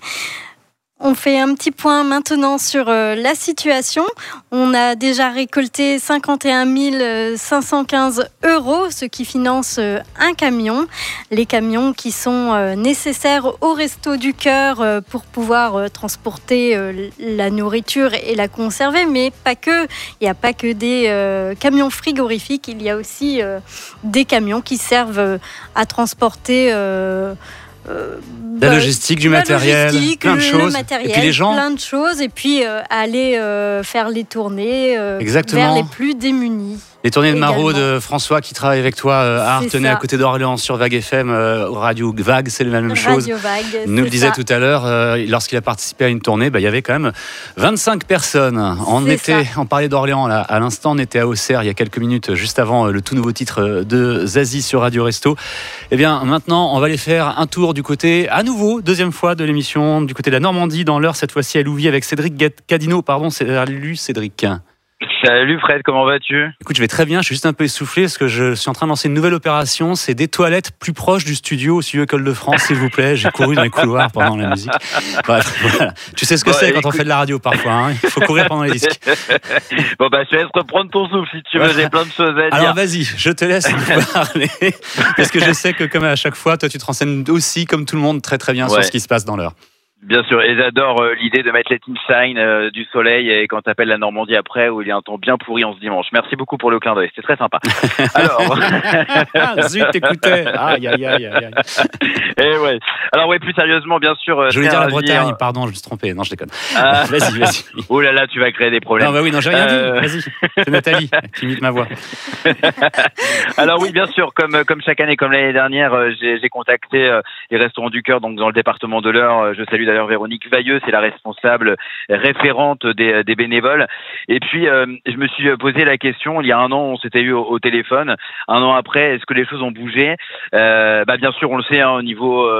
On fait un petit point maintenant sur euh, la situation. On a déjà récolté cinquante et un mille cinq cent quinze euros, ce qui finance euh, un camion. Les camions qui sont euh, nécessaires au Resto du Cœur euh, pour pouvoir euh, transporter euh, la nourriture et la conserver, mais pas que. Il n'y a pas que des euh, camions frigorifiques, il y a aussi euh, des camions qui servent euh, à transporter... Euh, Euh, la bah, logistique, du matériel, logistique, plein de choses. Matériel, et puis les gens, plein de choses, et puis euh, aller euh, faire les tournées euh, vers les plus démunis. Les tournées de Maraude, de François qui travaille avec toi euh, à Artenay, à côté d'Orléans sur Vague F M, euh, Radio Vague, c'est la même Radio chose. Vague, nous le disait ça. tout à l'heure, euh, lorsqu'il a participé à une tournée, bah, il y avait quand même vingt-cinq personnes. On c'est était, ça. on parlait d'Orléans là, à l'instant, on était à Auxerre il y a quelques minutes, juste avant euh, le tout nouveau titre de Zazie sur Radio Resto. Eh bien, maintenant, on va aller faire un tour du côté, à nouveau, deuxième fois de l'émission, du côté de la Normandie, dans l'heure, cette fois-ci à Louviers, avec Cédric Cadino. Pardon, salut Cédric. Salut Fred, comment vas-tu? Écoute, je vais très bien, je suis juste un peu essoufflé parce que je suis en train de lancer une nouvelle opération, c'est des toilettes plus proches du studio, au studio École de France, s'il vous plaît. J'ai couru dans les couloirs pendant la musique. Bref, voilà. Tu sais ce que bon, c'est écoute... quand on fait de la radio parfois, hein. Il faut courir pendant les disques. Bon bah je te laisse reprendre ton souffle si tu veux, j'ai plein de choses à dire. Alors vas-y, je te laisse nous parler, parce que je sais que comme à chaque fois, toi tu te renseignes aussi comme tout le monde très très bien ouais. sur ce qui se passe dans l'heure. Bien sûr, et j'adore euh, l'idée de mettre les Team Shine euh, du soleil et quand t'appelles la Normandie après où il y a un temps bien pourri en ce dimanche. Merci beaucoup pour le clin d'œil, c'était très sympa. Alors, zut, t'écoutais. Aïe aïe aïe aïe. Et ouais. Alors ouais, plus sérieusement, bien sûr. Je voulais dire la Bretagne, hein. Pardon, je me suis trompé. Non, je déconne. Ah. Vas-y, vas-y. Oh là là, tu vas créer des problèmes. Non bah oui, non, j'ai rien euh... dit. Vas-y. C'est Nathalie qui imite ma voix. Alors oui, bien sûr, comme comme chaque année, comme l'année dernière, euh, j'ai, j'ai contacté euh, les Restaurants du Cœur, donc dans le département de l'Eure. Je salue d'ailleurs Véronique Vailleux, c'est la responsable référente des, des bénévoles. Et puis, euh, je me suis posé la question, il y a un an, on s'était eu au, au téléphone. Un an après, est-ce que les choses ont bougé? euh, bah, bien sûr, on le sait, hein, au niveau euh, du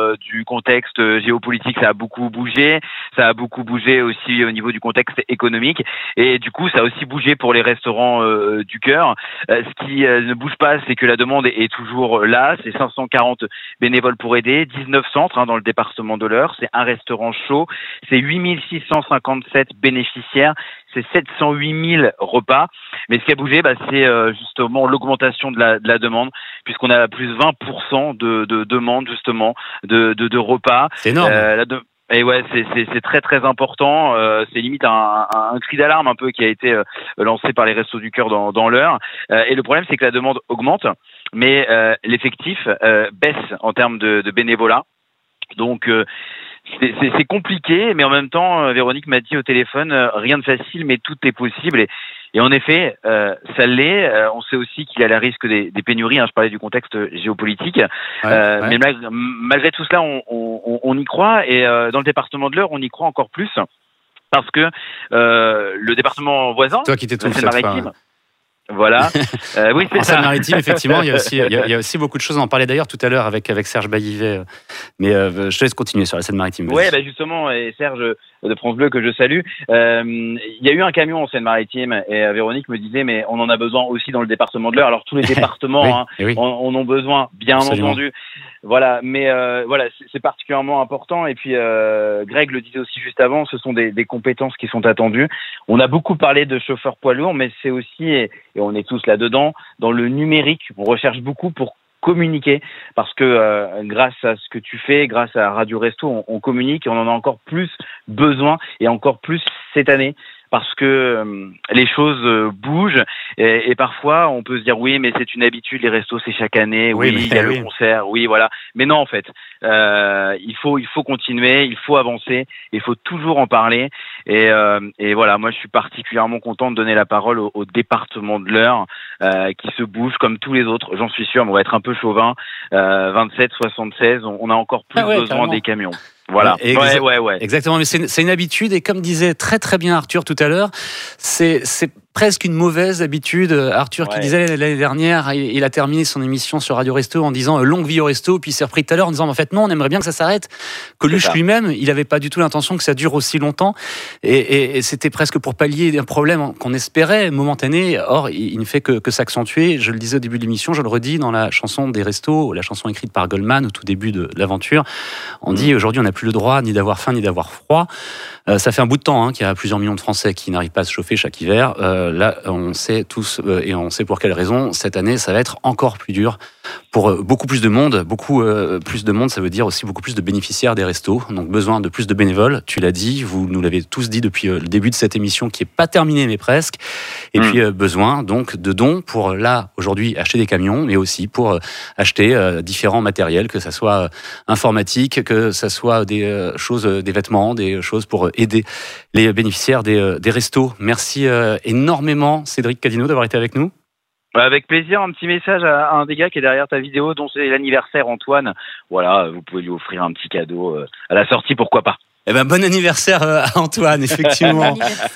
du contexte géopolitique, ça a beaucoup bougé. Ça a beaucoup bougé aussi au niveau du contexte économique. Et du coup, ça a aussi bougé pour les restaurants euh, du cœur. Euh, ce qui euh, ne bouge pas, c'est que la demande est, est toujours là. C'est cinq cent quarante bénévoles pour aider, dix-neuf centres hein, dans le département de l'Eure. C'est un restaurant chaud. C'est huit mille six cent cinquante-sept bénéficiaires. C'est sept cent huit mille repas. Mais ce qui a bougé, bah, c'est euh, justement l'augmentation de la, de la demande, puisqu'on a plus vingt pour cent de, de demandes justement de, de, de repas. C'est énorme. Euh, la de... Et ouais, c'est, c'est, c'est très très important. Euh, c'est limite un, un, un cri d'alarme un peu qui a été euh, lancé par les Restos du Cœur dans, dans l'Eure. Euh, et le problème, c'est que la demande augmente, mais euh, l'effectif euh, baisse en termes de, de bénévolat. Donc euh, c'est, c'est, c'est compliqué, mais en même temps, euh, Véronique m'a dit au téléphone, euh, rien de facile, mais tout est possible. Et, et en effet, euh, ça l'est. Euh, on sait aussi qu'il y a le risque des, des pénuries. Hein, je parlais du contexte géopolitique. Ouais, euh, ouais. Mais malgré, malgré tout cela, on, on, on y croit. Et euh, dans le département de l'Eure, on y croit encore plus. Parce que euh, le département voisin, toi qui t'es la Seine-Maritime, voilà. Euh, oui, c'est en Seine-Maritime, effectivement, il y a aussi, il y a, il y a aussi beaucoup de choses. On en parlait d'ailleurs tout à l'heure avec avec Serge Baillivet. Mais euh, je te laisse continuer sur la Seine-Maritime. Oui, bah justement, et Serge de France Bleu que je salue. Euh, il y a eu un camion en Seine-Maritime et euh, Véronique me disait, mais on en a besoin aussi dans le département de l'Eure. Alors tous les départements oui, hein, oui. En, en ont besoin, bien Absolument. entendu. Voilà, mais euh, voilà, c'est, c'est particulièrement important. Et puis euh, Greg le disait aussi juste avant, ce sont des, des compétences qui sont attendues. On a beaucoup parlé de chauffeurs poids lourds, mais c'est aussi, et, et on est tous là-dedans, dans le numérique. On recherche beaucoup pour communiquer, parce que euh, grâce à ce que tu fais, grâce à Radio Resto, on, on communique et on en a encore plus besoin, et encore plus cette année, parce que euh, les choses euh, bougent, et, et parfois on peut se dire oui, mais c'est une habitude, les restos c'est chaque année, oui, oui il y a oui. le concert, oui, voilà. Mais non, en fait, euh, il faut il faut continuer, il faut avancer, il faut toujours en parler, et, euh, et voilà, moi je suis particulièrement content de donner la parole au, au département de l'Eure, euh, qui se bouge comme tous les autres, j'en suis sûr, mais on va être un peu chauvin, euh, vingt-sept soixante-seize, on, on a encore plus ah ouais, besoin carrément. des camions. Voilà. Exa- ouais, ouais, ouais. Exactement, mais c'est, c'est une habitude, et comme disait très très bien Arthur tout à l'heure, c'est, c'est presque une mauvaise habitude. Arthur ouais. qui disait l'année dernière, il a terminé son émission sur Radio Resto en disant longue vie au resto, puis il s'est repris tout à l'heure en disant en fait non, on aimerait bien que ça s'arrête. Coluche lui-même, il n'avait pas du tout l'intention que ça dure aussi longtemps, et, et, et c'était presque pour pallier un problème qu'on espérait momentané. Or, il ne fait que, que s'accentuer. Je le disais au début de l'émission, je le redis dans la chanson des restos, la chanson écrite par Goldman au tout début de l'aventure. On dit aujourd'hui on n'a plus le droit ni d'avoir faim ni d'avoir froid. Euh, ça fait un bout de temps hein, qu'il y a plusieurs millions de Français qui n'arrivent pas à se chauffer chaque hiver. Euh, là, on sait tous, euh, et on sait pour quelle raison, cette année, ça va être encore plus dur pour euh, beaucoup plus de monde. Beaucoup euh, plus de monde, ça veut dire aussi beaucoup plus de bénéficiaires des restos. Donc, besoin de plus de bénévoles. Tu l'as dit, vous nous l'avez tous dit depuis euh, le début de cette émission, qui est pas terminée, mais presque. Et mmh. puis, euh, besoin donc de dons pour, là, aujourd'hui, acheter des camions, mais aussi pour euh, acheter euh, différents matériels, que ça soit euh, informatique, que ça soit des euh, choses, euh, des vêtements, des choses pour euh, aider les bénéficiaires des, euh, des restos. Merci euh, énormément, Cédric Cadino, d'avoir été avec nous. Avec plaisir, un petit message à un des gars qui est derrière ta vidéo, dont c'est l'anniversaire, Antoine. Voilà, vous pouvez lui offrir un petit cadeau à la sortie, pourquoi pas. Eh ben, bon anniversaire à Antoine, effectivement.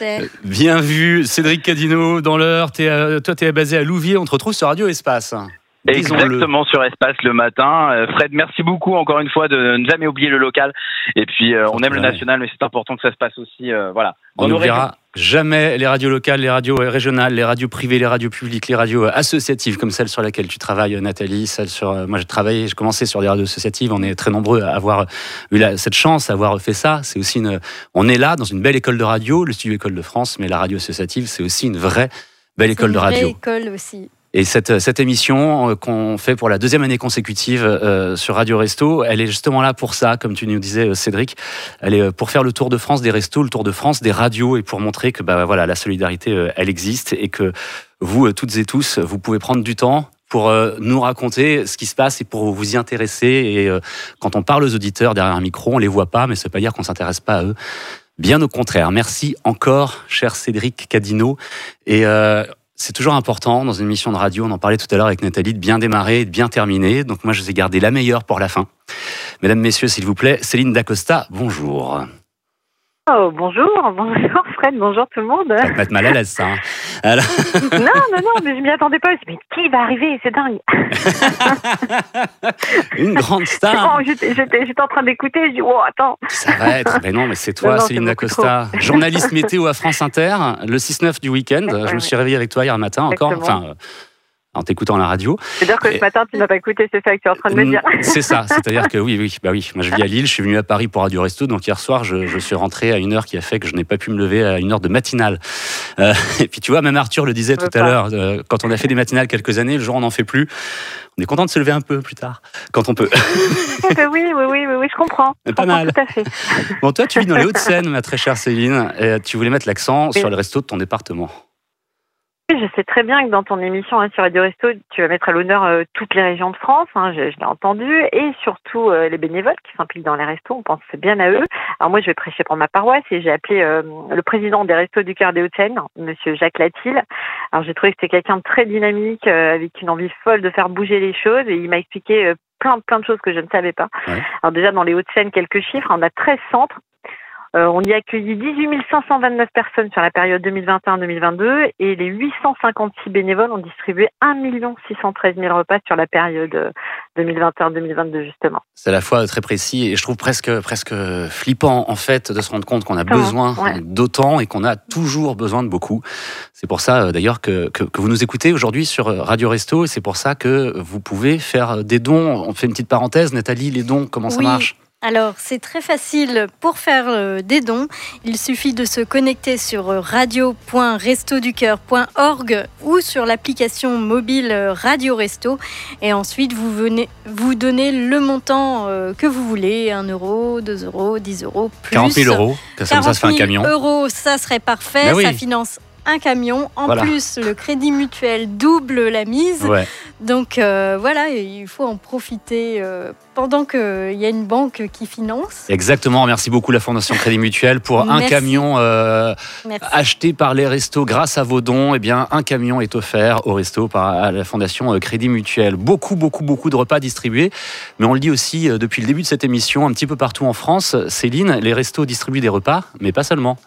Bien vu, Cédric Cadino dans l'Eure. T'es, euh, toi, tu es basé à Louviers, on te retrouve sur Radio Espace. Exactement, sur Espace le matin. Euh, Fred, merci beaucoup encore une fois de ne jamais oublier le local. Et puis, euh, on aime le national, mais c'est important que ça se passe aussi. Euh, voilà. On n'oubliera jamais les radios locales, les radios régionales, les radios privées, les radios publiques, les radios associatives comme celle sur laquelle tu travailles, Nathalie. Celle sur, moi, j'ai travaillé, j'ai commencé sur des radios associatives. On est très nombreux à avoir eu la, cette chance, à avoir fait ça. C'est aussi une, on est là dans une belle école de radio, le studio École de France, mais la radio associative, c'est aussi une vraie belle école de radio. Une vraie école aussi. Et cette, cette émission qu'on fait pour la deuxième année consécutive euh, sur Radio Resto, elle est justement là pour ça, comme tu nous disais, Cédric. Elle est pour faire le tour de France des restos, le tour de France des radios, et pour montrer que bah, voilà, la solidarité, euh, elle existe, et que vous, toutes et tous, vous pouvez prendre du temps pour euh, nous raconter ce qui se passe et pour vous y intéresser. Et euh, quand on parle aux auditeurs derrière un micro, on les voit pas, mais ça veut pas dire qu'on s'intéresse pas à eux. Bien au contraire. Merci encore, cher Cédric Cadino. Et euh, c'est toujours important dans une émission de radio, on en parlait tout à l'heure avec Nathalie, de bien démarrer et de bien terminer. Donc moi, je vous ai gardé la meilleure pour la fin. Mesdames, messieurs, s'il vous plaît, Céline Dacosta, bonjour. Oh, bonjour, bonjour Fred, bonjour tout le monde. Ça va te mettre mal à l'aise, ça. Hein. Alors... non, non, non, mais je m'y attendais pas. Je me suis dit, mais qui va arriver? C'est dingue. Une grande star. Bon, j'étais, j'étais, j'étais en train d'écouter, je dis, oh, attends. Ça va être, mais non, mais c'est toi, non, non, Céline Dacosta, journaliste météo à France Inter, le six neuf du week-end. Ouais, je me suis réveillé avec toi hier matin encore. Exactement. Enfin, en t'écoutant la radio. C'est-à-dire que et... ce matin, tu n'as pas écouté, c'est ça que tu es en train de me dire. C'est ça, c'est-à-dire que oui, oui, bah oui. Moi, je vis à Lille, je suis venu à Paris pour Radio Resto, donc hier soir, je, je suis rentré à une heure qui a fait que je n'ai pas pu me lever à une heure de matinale. Euh, et puis tu vois, même Arthur le disait tout à l'heure, euh, quand on a fait des matinales quelques années, le jour on n'en fait plus. On est content de se lever un peu plus tard, quand on peut. oui, oui, oui, oui, oui, je comprends. Je pas comprends mal. Tout à fait. Bon, toi, tu vis dans les Hauts-de-Seine, ma très chère Céline, et tu voulais mettre l'accent oui. sur le resto de ton département. Je sais très bien que dans ton émission hein, sur Radio Resto, tu vas mettre à l'honneur euh, toutes les régions de France, hein, je, je l'ai entendu, et surtout euh, les bénévoles qui s'impliquent dans les restos, on pense bien à eux. Alors moi, je vais prêcher pour ma paroisse et j'ai appelé euh, le président des Restos du Cœur des Hauts-de-Seine, monsieur Jacques Latil. Alors j'ai trouvé que c'était quelqu'un de très dynamique, euh, avec une envie folle de faire bouger les choses, et il m'a expliqué euh, plein, plein de choses que je ne savais pas. Ouais. Alors déjà, dans les Hauts-de-Seine, quelques chiffres, on a treize centres. Euh, on y a accueilli dix-huit mille cinq cent vingt-neuf personnes sur la période deux mille vingt et un deux mille vingt-deux et les huit cent cinquante-six bénévoles ont distribué un million six cent treize mille repas sur la période deux mille vingt et un deux mille vingt-deux justement. C'est à la fois très précis et je trouve presque, presque flippant en fait de se rendre compte qu'on a besoin ouais. d'autant et qu'on a toujours besoin de beaucoup. C'est pour ça d'ailleurs que, que, que vous nous écoutez aujourd'hui sur Radio Resto et c'est pour ça que vous pouvez faire des dons. On fait une petite parenthèse, Nathalie, les dons, comment ça oui. marche ? Alors, c'est très facile pour faire euh, des dons. Il suffit de se connecter sur euh, radio point resto du cœur point org ou sur l'application mobile euh, Radio Resto. Et ensuite, vous venez vous donnez le montant euh, que vous voulez, un euro, deux euros, dix euros, plus. quarante mille euros, comme ça, ça se fait un camion. euros, ça serait parfait, oui. Ça finance un camion. En voilà. plus, le Crédit Mutuel double la mise. Ouais. Donc euh, voilà, il faut en profiter euh, pendant qu'il y a une banque qui finance. Exactement, merci beaucoup la Fondation Crédit Mutuel pour merci. un camion euh, acheté par les restos grâce à vos dons. Eh bien, un camion est offert au resto par la Fondation Crédit Mutuel. Beaucoup, beaucoup, beaucoup de repas distribués. Mais on le dit aussi depuis le début de cette émission, un petit peu partout en France. Céline, les restos distribuent des repas, mais pas seulement.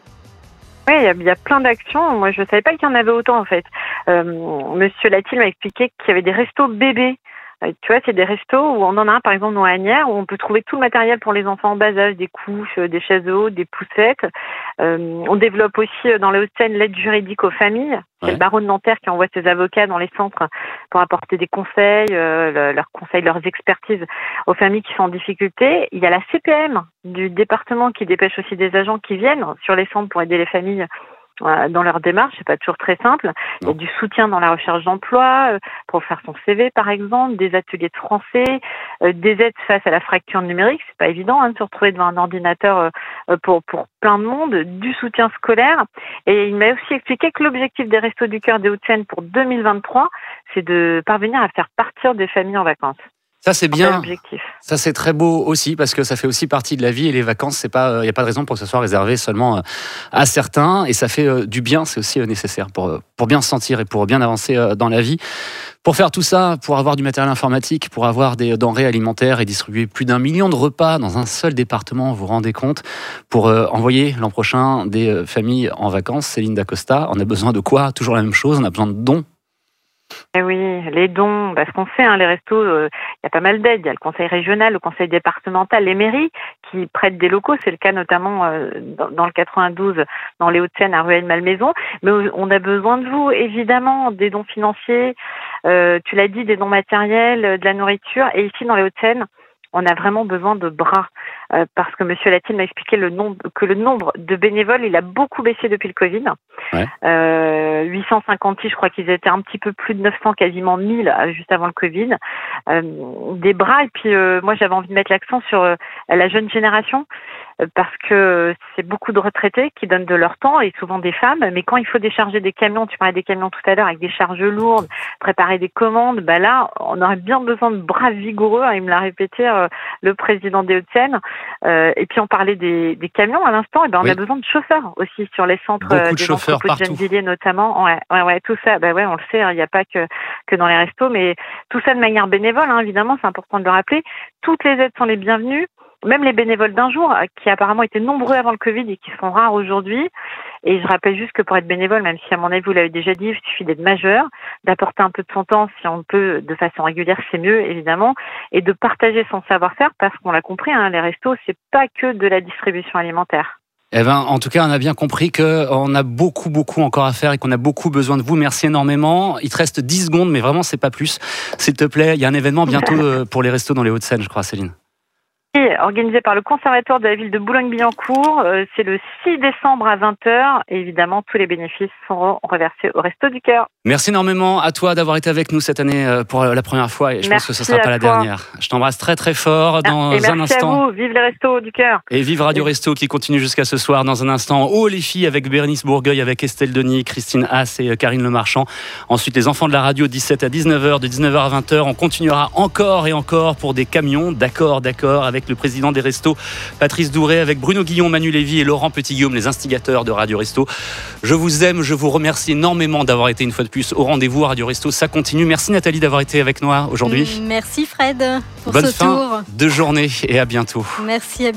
Oui, il y a plein d'actions. Moi, je ne savais pas qu'il y en avait autant, en fait. Euh, Monsieur Latil m'a expliqué qu'il y avait des restos bébés. Euh, tu vois, c'est des restos où on en a un, par exemple, dans Agnières, où on peut trouver tout le matériel pour les enfants en bas âge, des couches, des chaises hautes, des poussettes. Euh, on développe aussi dans les Hauts-de-Seine l'aide juridique aux familles. C'est ouais. le barreau de Nanterre qui envoie ses avocats dans les centres pour apporter des conseils, euh, leurs conseils, leurs expertises aux familles qui sont en difficulté. Il y a la C P M du département qui dépêche aussi des agents qui viennent sur les centres pour aider les familles dans leur démarche, c'est pas toujours très simple. Il y a du soutien dans la recherche d'emploi, euh, pour faire son C V par exemple, des ateliers de français, euh, des aides face à la fracture numérique, c'est pas évident hein, de se retrouver devant un ordinateur euh, pour pour plein de monde, du soutien scolaire. Et il m'a aussi expliqué que l'objectif des Restos du Cœur des Hauts-de-Seine pour deux mille vingt-trois, c'est de parvenir à faire partir des familles en vacances. Ça c'est bien, ça c'est très beau aussi parce que ça fait aussi partie de la vie et les vacances, c'est pas, il n'y a pas de raison pour que ce soit réservé seulement à certains et ça fait du bien, c'est aussi nécessaire pour, pour bien se sentir et pour bien avancer dans la vie. Pour faire tout ça, pour avoir du matériel informatique, pour avoir des denrées alimentaires et distribuer plus d'un million de repas dans un seul département, vous vous rendez compte, pour envoyer l'an prochain des familles en vacances, Céline Dacosta, on a besoin de quoi ? Toujours la même chose, on a besoin de dons. Eh oui, les dons, parce qu'on sait, hein, les restos, il euh, y a pas mal d'aides. Il y a le conseil régional, le conseil départemental, les mairies qui prêtent des locaux. C'est le cas notamment euh, dans, dans le quatre-vingt-douze, dans les Hauts-de-Seine, à Rueil-Malmaison. Mais on a besoin de vous, évidemment, des dons financiers, euh, tu l'as dit, des dons matériels, de la nourriture. Et ici, dans les Hauts-de-Seine, on a vraiment besoin de bras euh, parce que Monsieur Latil m'a expliqué le nombre, que le nombre de bénévoles, il a beaucoup baissé depuis le Covid. Ouais. Euh, huit cent cinquante-six, je crois qu'ils étaient un petit peu plus de neuf cents, quasiment mille juste avant le Covid. Euh, des bras et puis euh, moi j'avais envie de mettre l'accent sur euh, la jeune génération euh, parce que c'est beaucoup de retraités qui donnent de leur temps et souvent des femmes. Mais quand il faut décharger des camions, tu parlais des camions tout à l'heure avec des charges lourdes, préparer des commandes, bah là on aurait bien besoin de bras vigoureux. Hein, il me l'a répété euh, le président des Hauts-de-Seine. Euh, et puis on parlait des, des camions à l'instant. Et ben on oui. a besoin de chauffeurs aussi sur les centres euh, des entrepôts de Gennevilliers notamment. Ouais, ouais, ouais, tout ça. Bah ouais, on le sait. Il hein, n'y a pas que que dans les restos, mais tout ça de manière bénévole. Hein, évidemment, c'est important de le rappeler. Toutes les aides sont les bienvenues. même les bénévoles d'un jour, qui apparemment étaient nombreux avant le Covid et qui sont rares aujourd'hui. Et je rappelle juste que pour être bénévole, même si à mon avis vous l'avez déjà dit, il suffit d'être majeur, d'apporter un peu de son temps si on peut de façon régulière, c'est mieux évidemment, et de partager son savoir-faire parce qu'on l'a compris, hein, les restos c'est pas que de la distribution alimentaire. Eh ben, en tout cas, on a bien compris qu'on a beaucoup, beaucoup encore à faire et qu'on a beaucoup besoin de vous. Merci énormément. Il te reste dix secondes, mais vraiment, c'est pas plus. S'il te plaît, il y a un événement bientôt pour les restos dans les Hauts-de-Seine, je crois, Céline. Organisé par le Conservatoire de la ville de Boulogne-Billancourt. C'est le six décembre à vingt heures. Et évidemment, tous les bénéfices seront reversés au Resto du Cœur. Merci énormément à toi d'avoir été avec nous cette année pour la première fois. Et je merci pense que ce ne sera pas la toi. dernière. Je t'embrasse très très fort dans et un instant. Merci à vous. Vive les Restos du Cœur. Et vive Radio Resto qui continue jusqu'à ce soir. Dans un instant, Oh les filles avec Bérénice Bourgueil, avec Estelle Denis, Christine Haas et Karine Lemarchand. Ensuite, les enfants de la radio, dix-sept à dix-neuf heures, de dix-neuf heures à vingt heures. On continuera encore et encore pour des camions. D'accord, d'accord, avec le président des Restos, Patrice Douré, avec Bruno Guillon, Manu Lévy et Laurent Petit-Guillaume, les instigateurs de Radio Resto. Je vous aime, je vous remercie énormément d'avoir été une fois de plus au rendez-vous à Radio Resto. Ça continue. Merci Nathalie d'avoir été avec nous aujourd'hui. Merci Fred pour Bonne ce fin tour. de journée et à bientôt. Merci. À